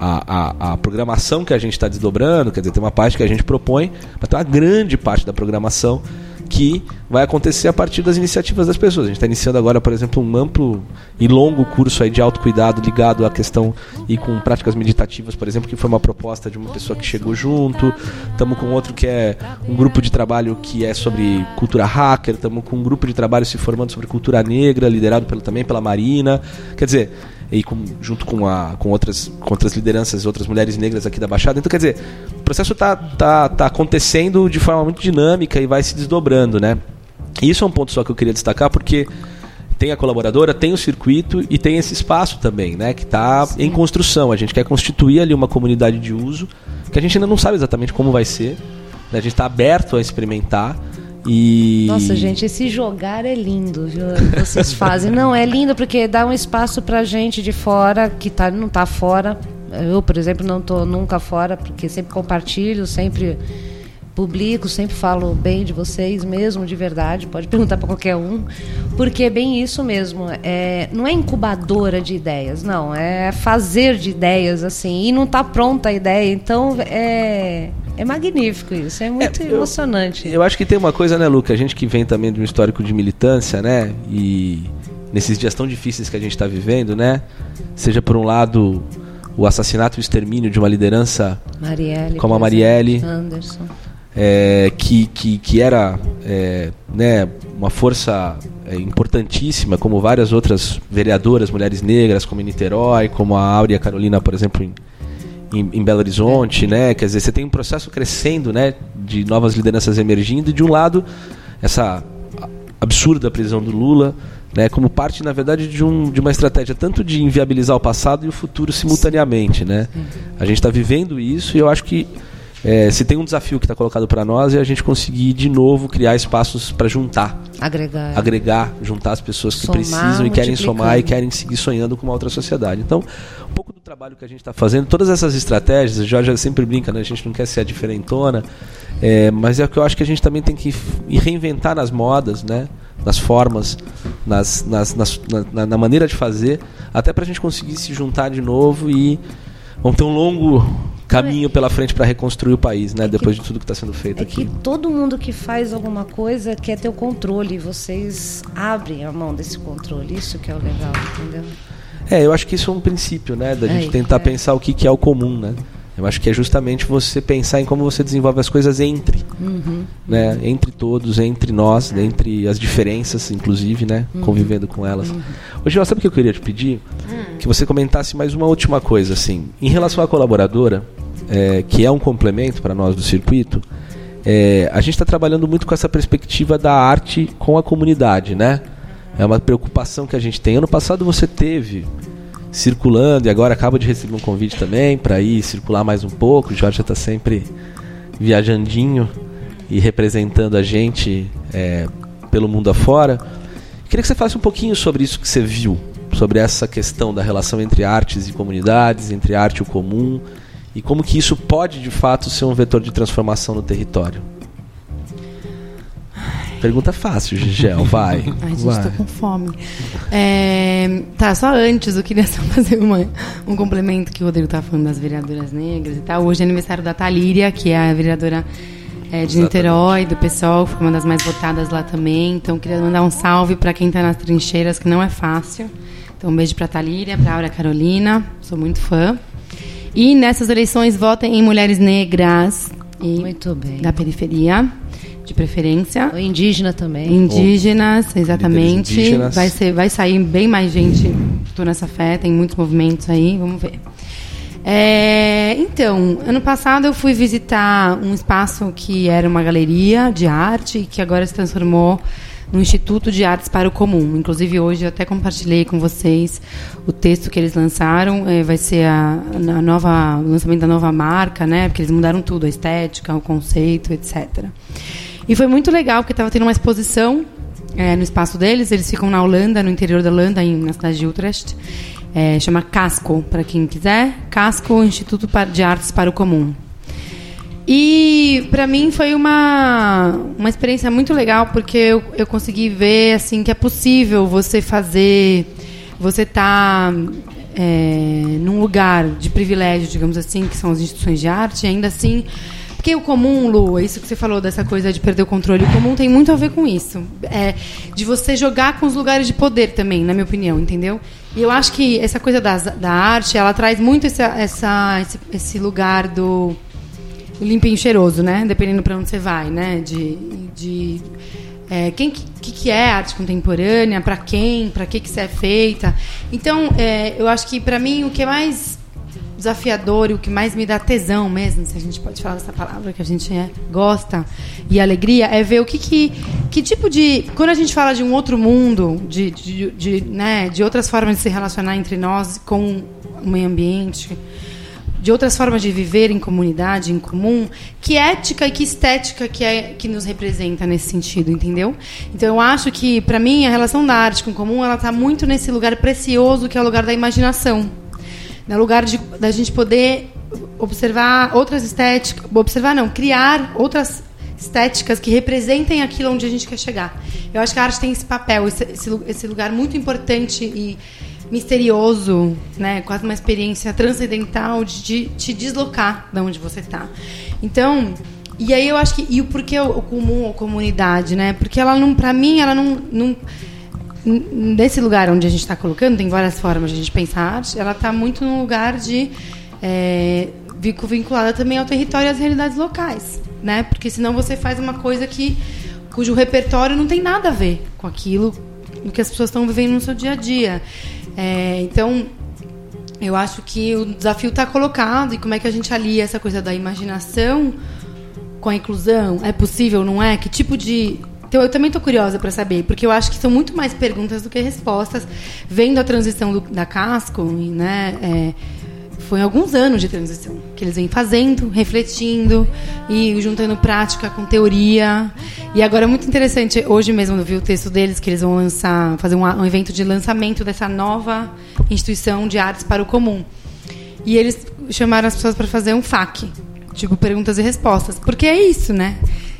a programação que a gente está desdobrando, quer dizer, tem uma parte que a gente propõe, mas tem uma grande parte da programação que vai acontecer a partir das iniciativas das pessoas. A gente está iniciando agora, por exemplo, um amplo e longo curso aí de autocuidado ligado à questão e com práticas meditativas, por exemplo, que foi uma proposta de uma pessoa que chegou junto. Estamos com outro que é um grupo de trabalho que é sobre cultura hacker. Estamos com um grupo de trabalho se formando sobre cultura negra, liderado também pela Marina. Quer dizer, e junto com outras lideranças, outras mulheres negras aqui da Baixada. Então, quer dizer, o processo tá acontecendo de forma muito dinâmica e vai se desdobrando, né? E isso é um ponto só que eu queria destacar, porque tem a colaboradora, tem o circuito e tem esse espaço também, né? Que está em construção. A gente quer constituir ali uma comunidade de uso, que a gente ainda não sabe exatamente como vai ser, né? A gente está aberto a experimentar. Nossa, gente, esse jogar é lindo, viu? Vocês fazem. Não, é lindo porque dá um espaço pra gente de fora que não tá fora. Eu, por exemplo, não tô nunca fora, porque sempre compartilho, sempre publico, sempre falo bem de vocês mesmo, de verdade. Pode perguntar para qualquer um, porque é bem isso mesmo. Não é incubadora de ideias, não. É fazer de ideias, assim, e não tá pronta a ideia. Então, é magnífico isso, é muito emocionante. Eu acho que tem uma coisa, né, Luca? A gente que vem também de um histórico de militância, né? E nesses dias tão difíceis que a gente está vivendo, né? Seja por um lado o assassinato e o extermínio de uma liderança como a Marielle Anderson, que era né, uma força importantíssima, como várias outras vereadoras, mulheres negras, como em Niterói, como a Áurea Carolina, por exemplo, em Belo Horizonte, né? Quer dizer, você tem um processo crescendo, né, de novas lideranças emergindo, e de um lado, essa absurda prisão do Lula, né, como parte, na verdade, de uma estratégia tanto de inviabilizar o passado e o futuro simultaneamente, né? A gente está vivendo isso, e eu acho que se tem um desafio que está colocado para nós, é a gente conseguir de novo criar espaços para juntar, agregar, juntar as pessoas que precisam e querem somar e querem seguir sonhando com uma outra sociedade. Então, um pouco do trabalho que a gente está fazendo, todas essas estratégias, a Jorge sempre brinca, né? A gente não quer ser a diferentona, mas é o que eu acho que a gente também tem que reinventar nas modas, né? Nas formas, na maneira de fazer, até para a gente conseguir se juntar de novo, e vamos ter um longo caminho pela frente para reconstruir o país, né? Depois de tudo que está sendo feito aqui. Que todo mundo que faz alguma coisa quer ter o controle, e vocês abrem a mão desse controle, isso que é o legal, entendeu? Eu acho que isso é um princípio, né? Da gente tentar pensar o que é o comum, né? Eu acho que é justamente você pensar em como você desenvolve as coisas né? Entre todos, entre nós, entre as diferenças, inclusive, né? Convivendo com elas. Hoje, sabe o que eu queria te pedir? Que você comentasse mais uma última coisa, assim. Em relação à colaboradora, que é um complemento para nós do circuito, a gente está trabalhando muito com essa perspectiva da arte com a comunidade, né? É uma preocupação que a gente tem. Ano passado você teve circulando, e agora acaba de receber um convite também para ir circular mais um pouco. O Jorge já está sempre viajandinho e representando a gente pelo mundo afora. Queria que você falasse um pouquinho sobre isso que você viu, sobre essa questão da relação entre artes e comunidades, entre arte e o comum, e como que isso pode de fato ser um vetor de transformação no território. Pergunta fácil, Gigel, vai. Ai, gente, tô com fome. Só antes, eu queria só fazer um complemento que o Rodrigo tá falando das vereadoras negras e tal. Hoje é aniversário da Talíria, que é a vereadora de Niterói, do PSOL, foi uma das mais votadas lá também. Então, queria mandar um salve para quem tá nas trincheiras, que não é fácil. Então, um beijo pra Talíria, pra Áurea Carolina, sou muito fã. E nessas eleições, votem em mulheres negras e muito bem. Da periferia, de preferência. Ou indígena também. Indígenas, exatamente. Indígenas. Vai sair bem mais gente nessa festa, tem muitos movimentos aí, vamos ver. Então, ano passado eu fui visitar um espaço que era uma galeria de arte, que agora se transformou no Instituto de Artes para o Comum. Inclusive, hoje eu até compartilhei com vocês o texto que eles lançaram. Vai ser o lançamento da nova marca, né? Porque eles mudaram tudo, a estética, o conceito, etc. E foi muito legal, porque estava tendo uma exposição no espaço deles. Eles ficam na Holanda, no interior da Holanda, na cidade de Utrecht. Chama Casco, para quem quiser. Casco, Instituto de Artes para o Comum. E para mim foi uma experiência muito legal, porque eu consegui ver assim, que é possível você tá num lugar de privilégio, digamos assim, que são as instituições de arte, e ainda assim, porque o comum, Lu, é isso que você falou dessa coisa de perder o controle, o comum tem muito a ver com isso, de você jogar com os lugares de poder também, na minha opinião, entendeu? E eu acho que essa coisa da arte, ela traz muito esse lugar do limpinho cheiroso, né? Dependendo para onde você vai, né? Que é arte contemporânea, para quem, para que isso é feita. Então, eu acho que para mim o que é mais desafiador e o que mais me dá tesão mesmo, se a gente pode falar essa palavra que a gente gosta, e alegria, é ver que tipo de... Quando a gente fala de um outro mundo, de outras formas de se relacionar entre nós com o meio ambiente, de outras formas de viver em comunidade, em comum, que ética e que estética que nos representa nesse sentido, entendeu? Então eu acho que, para mim, a relação da arte com o comum, ela está muito nesse lugar precioso que é o lugar da imaginação, no lugar da gente poder observar outras estéticas, criar outras estéticas que representem aquilo onde a gente quer chegar. Eu acho que a arte tem esse papel, esse lugar muito importante e misterioso, né? Quase uma experiência transcendental de te deslocar de onde você está. Então, e aí eu acho que... E o porquê o comum ou comunidade, né? Porque ela não... Para mim, ela não... Nesse lugar onde a gente está colocando, tem várias formas de a gente pensar a arte, ela está muito num lugar de... vinculada também ao território e às realidades locais, né? Porque senão você faz uma coisa cujo repertório não tem nada a ver com aquilo do que as pessoas estão vivendo no seu dia a dia. Então, eu acho que o desafio está colocado, e como é que a gente alia essa coisa da imaginação com a inclusão? É possível, não é? Que tipo de... Então, eu também estou curiosa para saber, porque eu acho que são muito mais perguntas do que respostas. Vendo a transição da Casco, né, foi alguns anos de transição que eles vêm fazendo, refletindo e juntando prática com teoria. E agora é muito interessante, hoje mesmo eu vi o texto deles, que eles vão fazer um evento de lançamento dessa nova instituição de artes para o comum. E eles chamaram as pessoas para fazer um FAQ, tipo perguntas e respostas, porque é isso, né?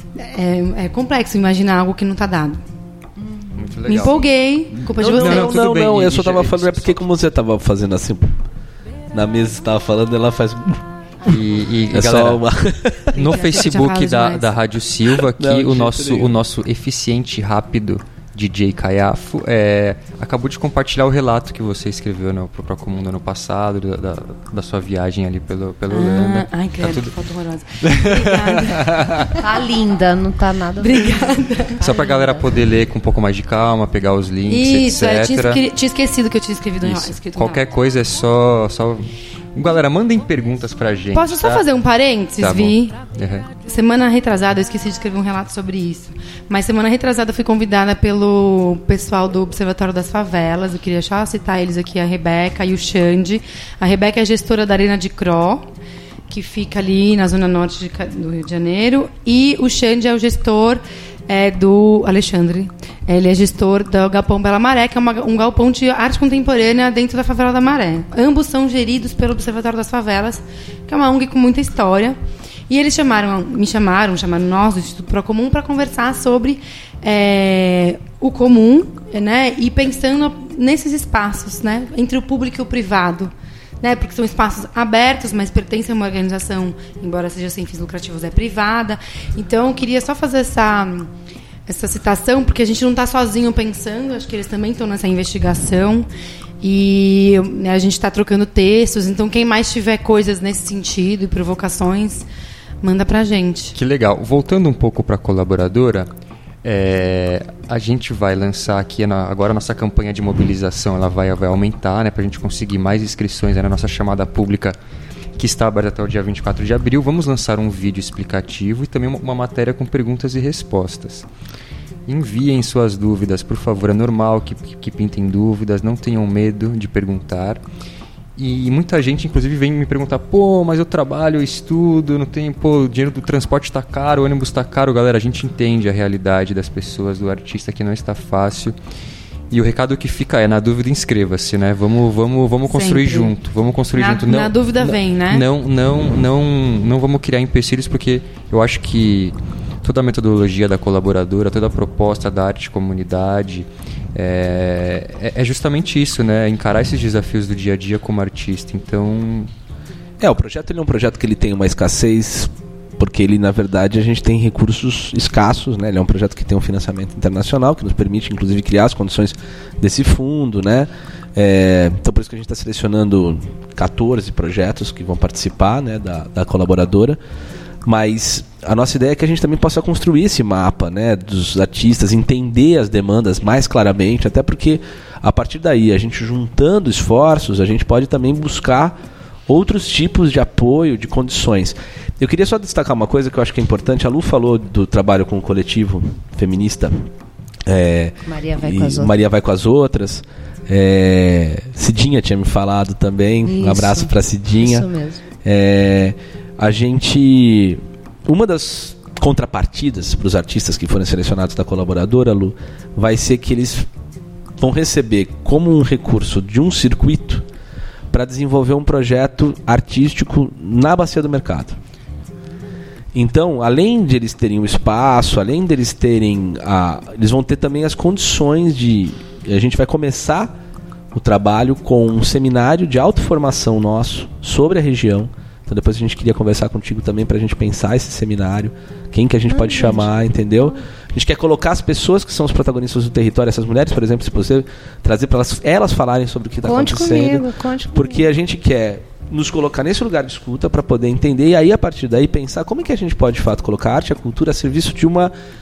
É complexo imaginar algo que não está dado. Muito legal. Me empolguei, culpa de vocês. Não, eu só estava falando, é porque como você estava fazendo assim, na mesa estava falando, ela faz... E galera, só uma... no Facebook da Rádio Silva, que Não, o nosso eficiente rápido DJ Caiafo acabou de compartilhar o relato que você escreveu no Procomum no ano passado, da sua viagem ali pela Holanda. Ai, credo, tá que foto horrorosa. Obrigada. Tá linda, não tá nada... Obrigada. Só pra galera poder ler com um pouco mais de calma, pegar os links, Isso, etc. eu tinha esquecido que eu tinha escrito Isso. Qualquer coisa é só... Galera, mandem perguntas pra gente. Posso só fazer um parênteses, Tá bom. Vi? Uhum. Semana retrasada, eu esqueci de escrever um relato sobre isso. Mas semana retrasada eu fui convidada pelo pessoal do Observatório das Favelas. Eu queria só citar eles aqui, a Rebeca e o Xande. A Rebeca é gestora da Arena de Cro, que fica ali na zona norte do Rio de Janeiro. E o Xande é o gestor do Alexandre. Ele é gestor do Galpão Bela Maré, que é um galpão de arte contemporânea dentro da Favela da Maré. Ambos são geridos pelo Observatório das Favelas, que é uma ONG com muita história. E eles chamaram nós, do Instituto Procomum, para conversar sobre o comum, né, e pensando nesses espaços, né, entre o público e o privado. Né, porque são espaços abertos, mas pertencem a uma organização, embora seja sem fins lucrativos, é privada. Então, eu queria só fazer essa citação, porque a gente não está sozinho pensando, acho que eles também estão nessa investigação. E né, a gente está trocando textos, então quem mais tiver coisas nesse sentido e provocações, manda pra gente. Que legal. Voltando um pouco para a colaboradora, a gente vai lançar aqui agora a nossa campanha de mobilização, ela vai aumentar, né, para a gente conseguir mais inscrições na nossa chamada pública, que está aberta até o dia 24 de abril. Vamos lançar um vídeo explicativo e também uma matéria com perguntas e respostas. Enviem suas dúvidas, por favor. É normal que pintem dúvidas, não tenham medo de perguntar. E muita gente, inclusive, vem me perguntar: pô, mas eu trabalho, eu estudo, não tenho, o dinheiro do transporte está caro, o ônibus está caro. Galera, a gente entende a realidade das pessoas, do artista, que não está fácil. E o recado que fica na dúvida, inscreva-se, né? Vamos construir junto. Vamos construir junto. Na dúvida vem, né? Não vamos criar empecilhos, porque eu acho que toda a metodologia da colaboradora, toda a proposta da arte comunidade é justamente isso, né? Encarar esses desafios do dia a dia como artista. Então... o projeto ele é um projeto que ele tem uma escassez, porque ele, na verdade, a gente tem recursos escassos, né? Ele é um projeto que tem um financiamento internacional, que nos permite, inclusive, criar as condições desse fundo, né? Então, por isso que a gente está selecionando 14 projetos que vão participar, né, da colaboradora. Mas a nossa ideia é que a gente também possa construir esse mapa, né, dos artistas, entender as demandas mais claramente, até porque, a partir daí, a gente juntando esforços, a gente pode também buscar outros tipos de apoio, de condições. Eu queria só destacar uma coisa que eu acho que é importante. A Lu falou do trabalho com o coletivo feminista Maria Vai com as Outras. Cidinha tinha me falado também. Isso. Um abraço para Cidinha. Isso mesmo. Uma das contrapartidas para os artistas que forem selecionados da colaboradora, Lu, vai ser que eles vão receber como um recurso de um circuito para desenvolver um projeto artístico na Bacia do Mercado. Então, além de eles terem o espaço, além de eles terem eles vão ter também as condições de... A gente vai começar o trabalho com um seminário de autoformação nosso sobre a região. Então depois a gente queria conversar contigo também para a gente pensar esse seminário, quem que a gente pode chamar, entendeu? A gente quer colocar as pessoas que são os protagonistas do território, essas mulheres, por exemplo, se você trazer para elas falarem sobre o que está acontecendo. Conte comigo. Porque a gente quer nos colocar nesse lugar de escuta para poder entender, e aí a partir daí pensar como é que a gente pode de fato colocar a arte e a cultura a serviço de uma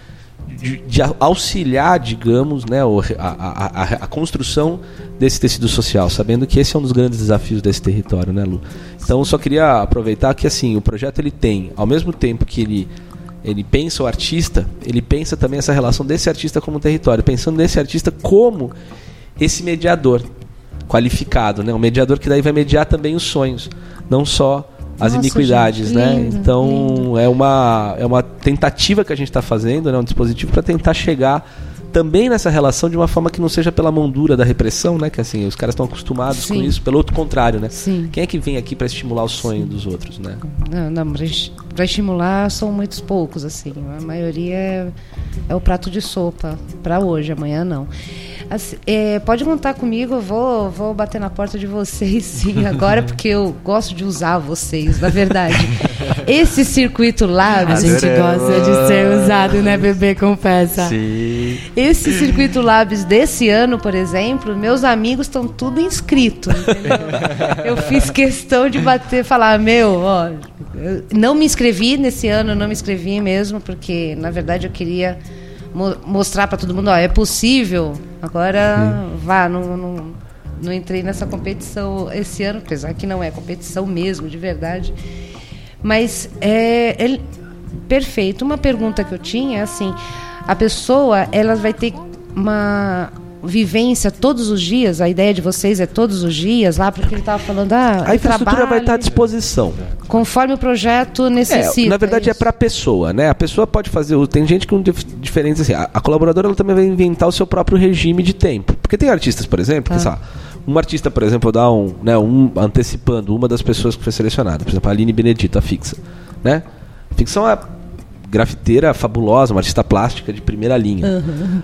de auxiliar, digamos, né, a construção desse tecido social, sabendo que esse é um dos grandes desafios desse território, né, Lu? Então eu só queria aproveitar que assim, o projeto ele tem, ao mesmo tempo que ele pensa o artista, ele pensa também essa relação desse artista como território, pensando nesse artista como esse mediador qualificado, né? Um mediador que daí vai mediar também os sonhos, não só as iniquidades, gente, né? Então é uma tentativa que a gente está fazendo, né? Um dispositivo para tentar chegar também nessa relação de uma forma que não seja pela mão dura da repressão, né? Que assim, os caras estão acostumados com isso, pelo outro contrário, né? Sim. Quem é que vem aqui para estimular o sonho dos outros, né? Não, para estimular são muitos poucos, assim. A maioria é o prato de sopa para hoje, amanhã não. Assim, pode contar comigo, eu vou bater na porta de vocês sim agora, porque eu gosto de usar vocês, na verdade. Esse circuito Labs... A gente gosta de ser usado, né, bebê? Confessa. Sim. Esse circuito Labs desse ano, por exemplo, meus amigos estão tudo inscritos, entendeu? Eu fiz questão de falar, eu não me inscrevi nesse ano, não me inscrevi mesmo, porque, na verdade, eu queria mostrar para todo mundo, é possível, agora vá, não entrei nessa competição esse ano, apesar que não é competição mesmo, de verdade, mas perfeito. Uma pergunta que eu tinha é assim, a pessoa, ela vai ter uma vivência todos os dias, a ideia de vocês é todos os dias lá, porque ele estava falando, a infraestrutura vai estar à disposição conforme o projeto necessita. Na verdade é para a pessoa, né? A pessoa pode fazer, tem gente com diferentes assim, a colaboradora ela também vai inventar o seu próprio regime de tempo, porque tem artistas, por exemplo, que sabe, um artista, por exemplo, dá antecipando uma das pessoas que foi selecionada, por exemplo, a Aline Benedito, a Fixa, né? A Fixa é uma grafiteira fabulosa, uma artista plástica de primeira linha.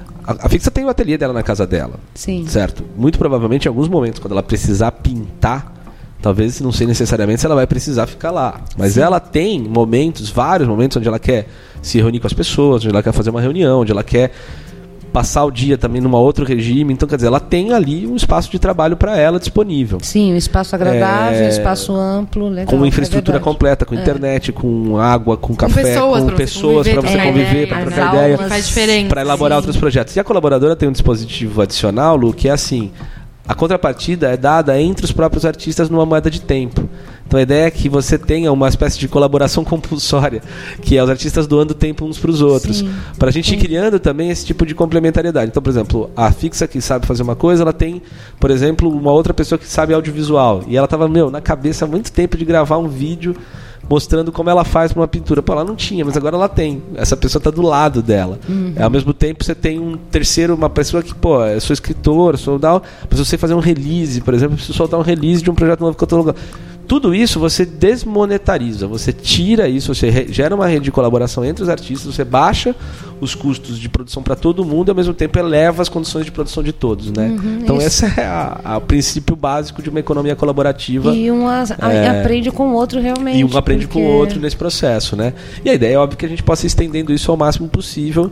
A Fixa tem o ateliê dela na casa dela. Sim. Certo? Muito provavelmente, em alguns momentos, quando ela precisar pintar, talvez não sei necessariamente se ela vai precisar ficar lá. Mas ela tem vários momentos, onde ela quer se reunir com as pessoas, onde ela quer fazer uma reunião, onde ela quer passar o dia também num outro regime. Então, quer dizer, ela tem ali um espaço de trabalho para ela disponível. Sim, um espaço agradável, um espaço amplo, legal. Com uma infraestrutura completa, com internet, com água, com café, com pessoas para você conviver, para trocar ideia, faz diferença, para elaborar outros projetos. E a colaboradora tem um dispositivo adicional, Lu, que é assim, a contrapartida é dada entre os próprios artistas numa moeda de tempo. Então a ideia é que você tenha uma espécie de colaboração compulsória, que é os artistas doando tempo uns para os outros, para a gente ir criando também esse tipo de complementariedade. Então, por exemplo, a Fixa, que sabe fazer uma coisa, ela tem, por exemplo, uma outra pessoa que sabe audiovisual, e ela estava na cabeça há muito tempo de gravar um vídeo mostrando como ela faz para uma pintura. Pô, ela não tinha, mas agora ela tem. Essa pessoa está do lado dela. Ao mesmo tempo, você tem um terceiro, uma pessoa que, eu sou escritor, mas eu sei fazer um release, por exemplo, eu preciso soltar um release de um projeto novo que eu estou no lugar. Tudo isso você desmonetariza, você tira isso, você gera uma rede de colaboração entre os artistas, você baixa os custos de produção para todo mundo e ao mesmo tempo eleva as condições de produção de todos, né? Então esse é o princípio básico de uma economia colaborativa. E um aprende com o outro realmente. E um aprende com o outro nesse processo, né? E a ideia é óbvio que a gente possa ir estendendo isso ao máximo possível.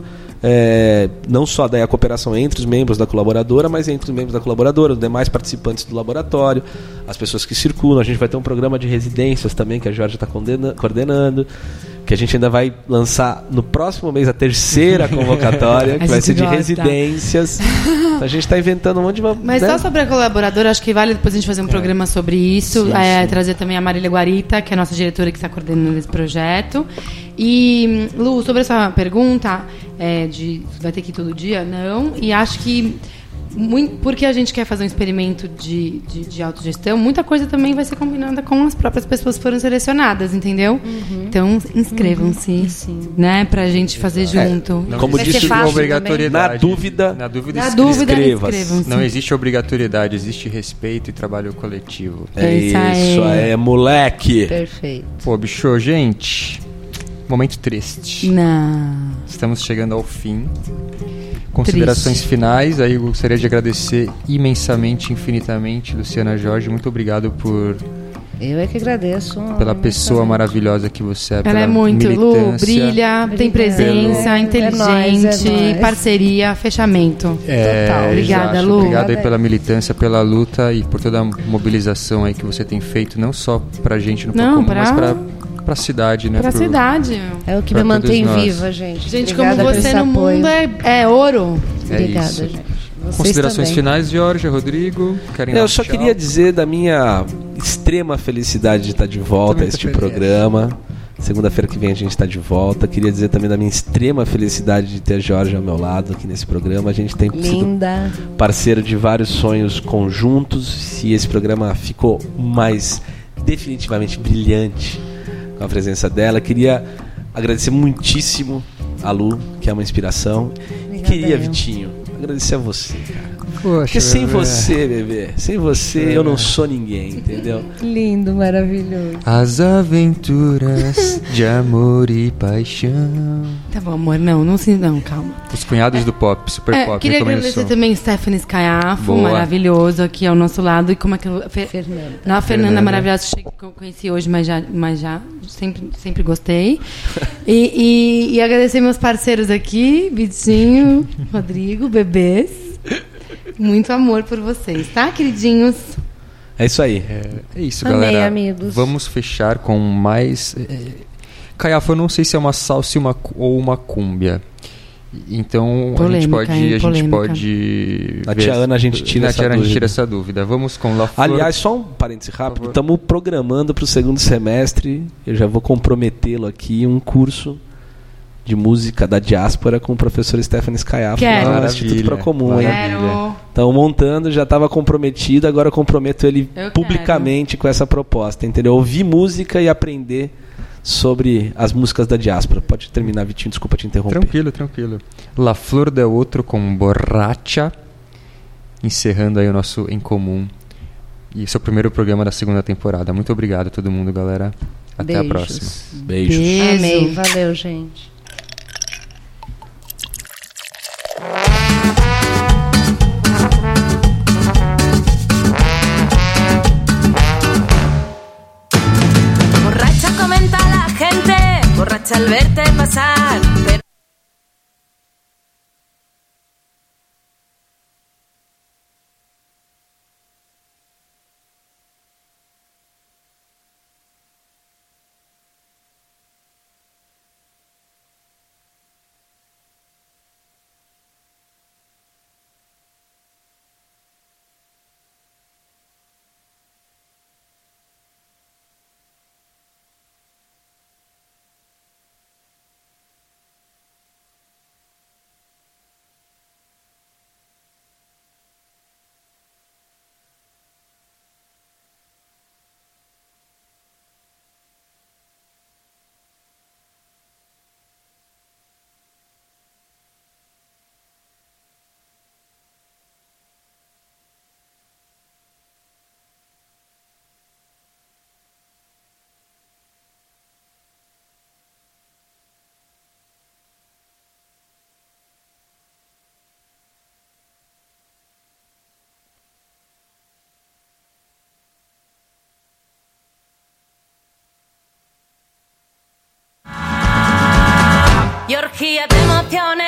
Não só daí a cooperação entre os membros da colaboradora, mas entre os membros da colaboradora, os demais participantes do laboratório, as pessoas que circulam. A gente vai ter um programa de residências também que a Jorge está coordenando, que a gente ainda vai lançar no próximo mês a terceira convocatória, que vai ser de residências. A gente está inventando um monte de... Mas só sobre a colaboradora, acho que vale depois a gente fazer um programa sobre isso, sim. Trazer também a Marília Guarita, que é a nossa diretora que está coordenando esse projeto. E, Lu, sobre essa pergunta de vai ter que ir todo dia? Não. E acho que porque a gente quer fazer um experimento de autogestão, muita coisa também vai ser combinada com as próprias pessoas que foram selecionadas, entendeu? Então, inscrevam-se, né, pra gente fazer junto. Como disse, obrigatoriedade. Na dúvida inscreva-se. Não existe obrigatoriedade, existe respeito e trabalho coletivo. Isso aí, moleque. Perfeito. Pô, bicho, gente, momento triste. Não. Estamos chegando ao fim. Considerações finais, aí eu gostaria de agradecer imensamente, infinitamente, Luciana Jorge, muito obrigado por... Eu é que agradeço. Pela pessoa maravilhosa que você é, ela pela é muito, militância. Lu, brilha, tem presença, inteligente, nóis. Parceria, fechamento. Total. Obrigada, Lu. Obrigado aí pela militância, pela luta e por toda a mobilização aí que você tem feito, não só pra gente no Procomum, mas pra pra cidade, né? Pra cidade. É o que Pra me mantém todos nós. viva, gente. Gente, Obrigada como por você esse no apoio. mundo é ouro. É Obrigada, isso. gente. Vocês Considerações também. finais, Jorge, Rodrigo? Querem dar Eu um só tchau? queria dizer da minha extrema felicidade de estar de volta Também a tô este feliz. programa. Segunda-feira que vem a gente está de volta. Queria dizer também da minha extrema felicidade de ter Jorge ao meu lado aqui nesse programa. A gente tem sido Linda. parceiro de vários sonhos conjuntos e esse programa ficou mais definitivamente brilhante com a presença dela. Queria agradecer muitíssimo a Lu, que é uma inspiração. E queria, eu. Vitinho, agradecer a você, cara. Poxa, Porque sem bebê. você, bebê, sem você eu não sou ninguém, entendeu? Lindo, maravilhoso. As aventuras de amor e paixão. Tá bom, amor. Não, calma. Os cunhados do pop, super pop. Queria recomendo agradecer som. também Stephanie Scaiafo, Boa. maravilhoso, aqui ao nosso lado. E como é que eu... Fernanda. Não, a Fernanda Fernanda. maravilhosa que eu conheci hoje, mas já sempre gostei. E agradecer meus parceiros aqui, Vitinho, Rodrigo, bebês. Muito amor por vocês, tá, queridinhos? É isso aí. É isso, Amei, galera. amigos. Vamos fechar com mais... Caiafa, eu não sei se é uma salsa ou uma cúmbia. Então Polêmica, a hein? gente Polêmica. Na pode... ver- Tia Ana a gente tira Na essa Tia Ana a gente dúvida. tira essa dúvida. Vamos com La Flor. Aliás, só um parêntese rápido. favor. Estamos programando para o segundo semestre. Eu já vou comprometê-lo aqui um curso de música da diáspora com o professor Stephanie Scaiafo Quero. lá no Maravilha. Instituto Procomum. hein? Maravilha. Quero. Estão montando, já estava comprometido, agora eu comprometo ele Eu publicamente com essa proposta, entendeu? Ouvir música e aprender sobre as músicas da diáspora. Pode terminar, Vitinho, desculpa te interromper. Tranquilo. La Flor del Outro com Borracha. Encerrando aí o nosso Em Comum. E esse é o primeiro programa da segunda temporada. Muito obrigado a todo mundo, galera. Até a Beijos. próxima. Beijos. Beijo. Amei, valeu, gente. Borracha comenta la gente, borracha al verte pasar. Pero y orgía de emociones.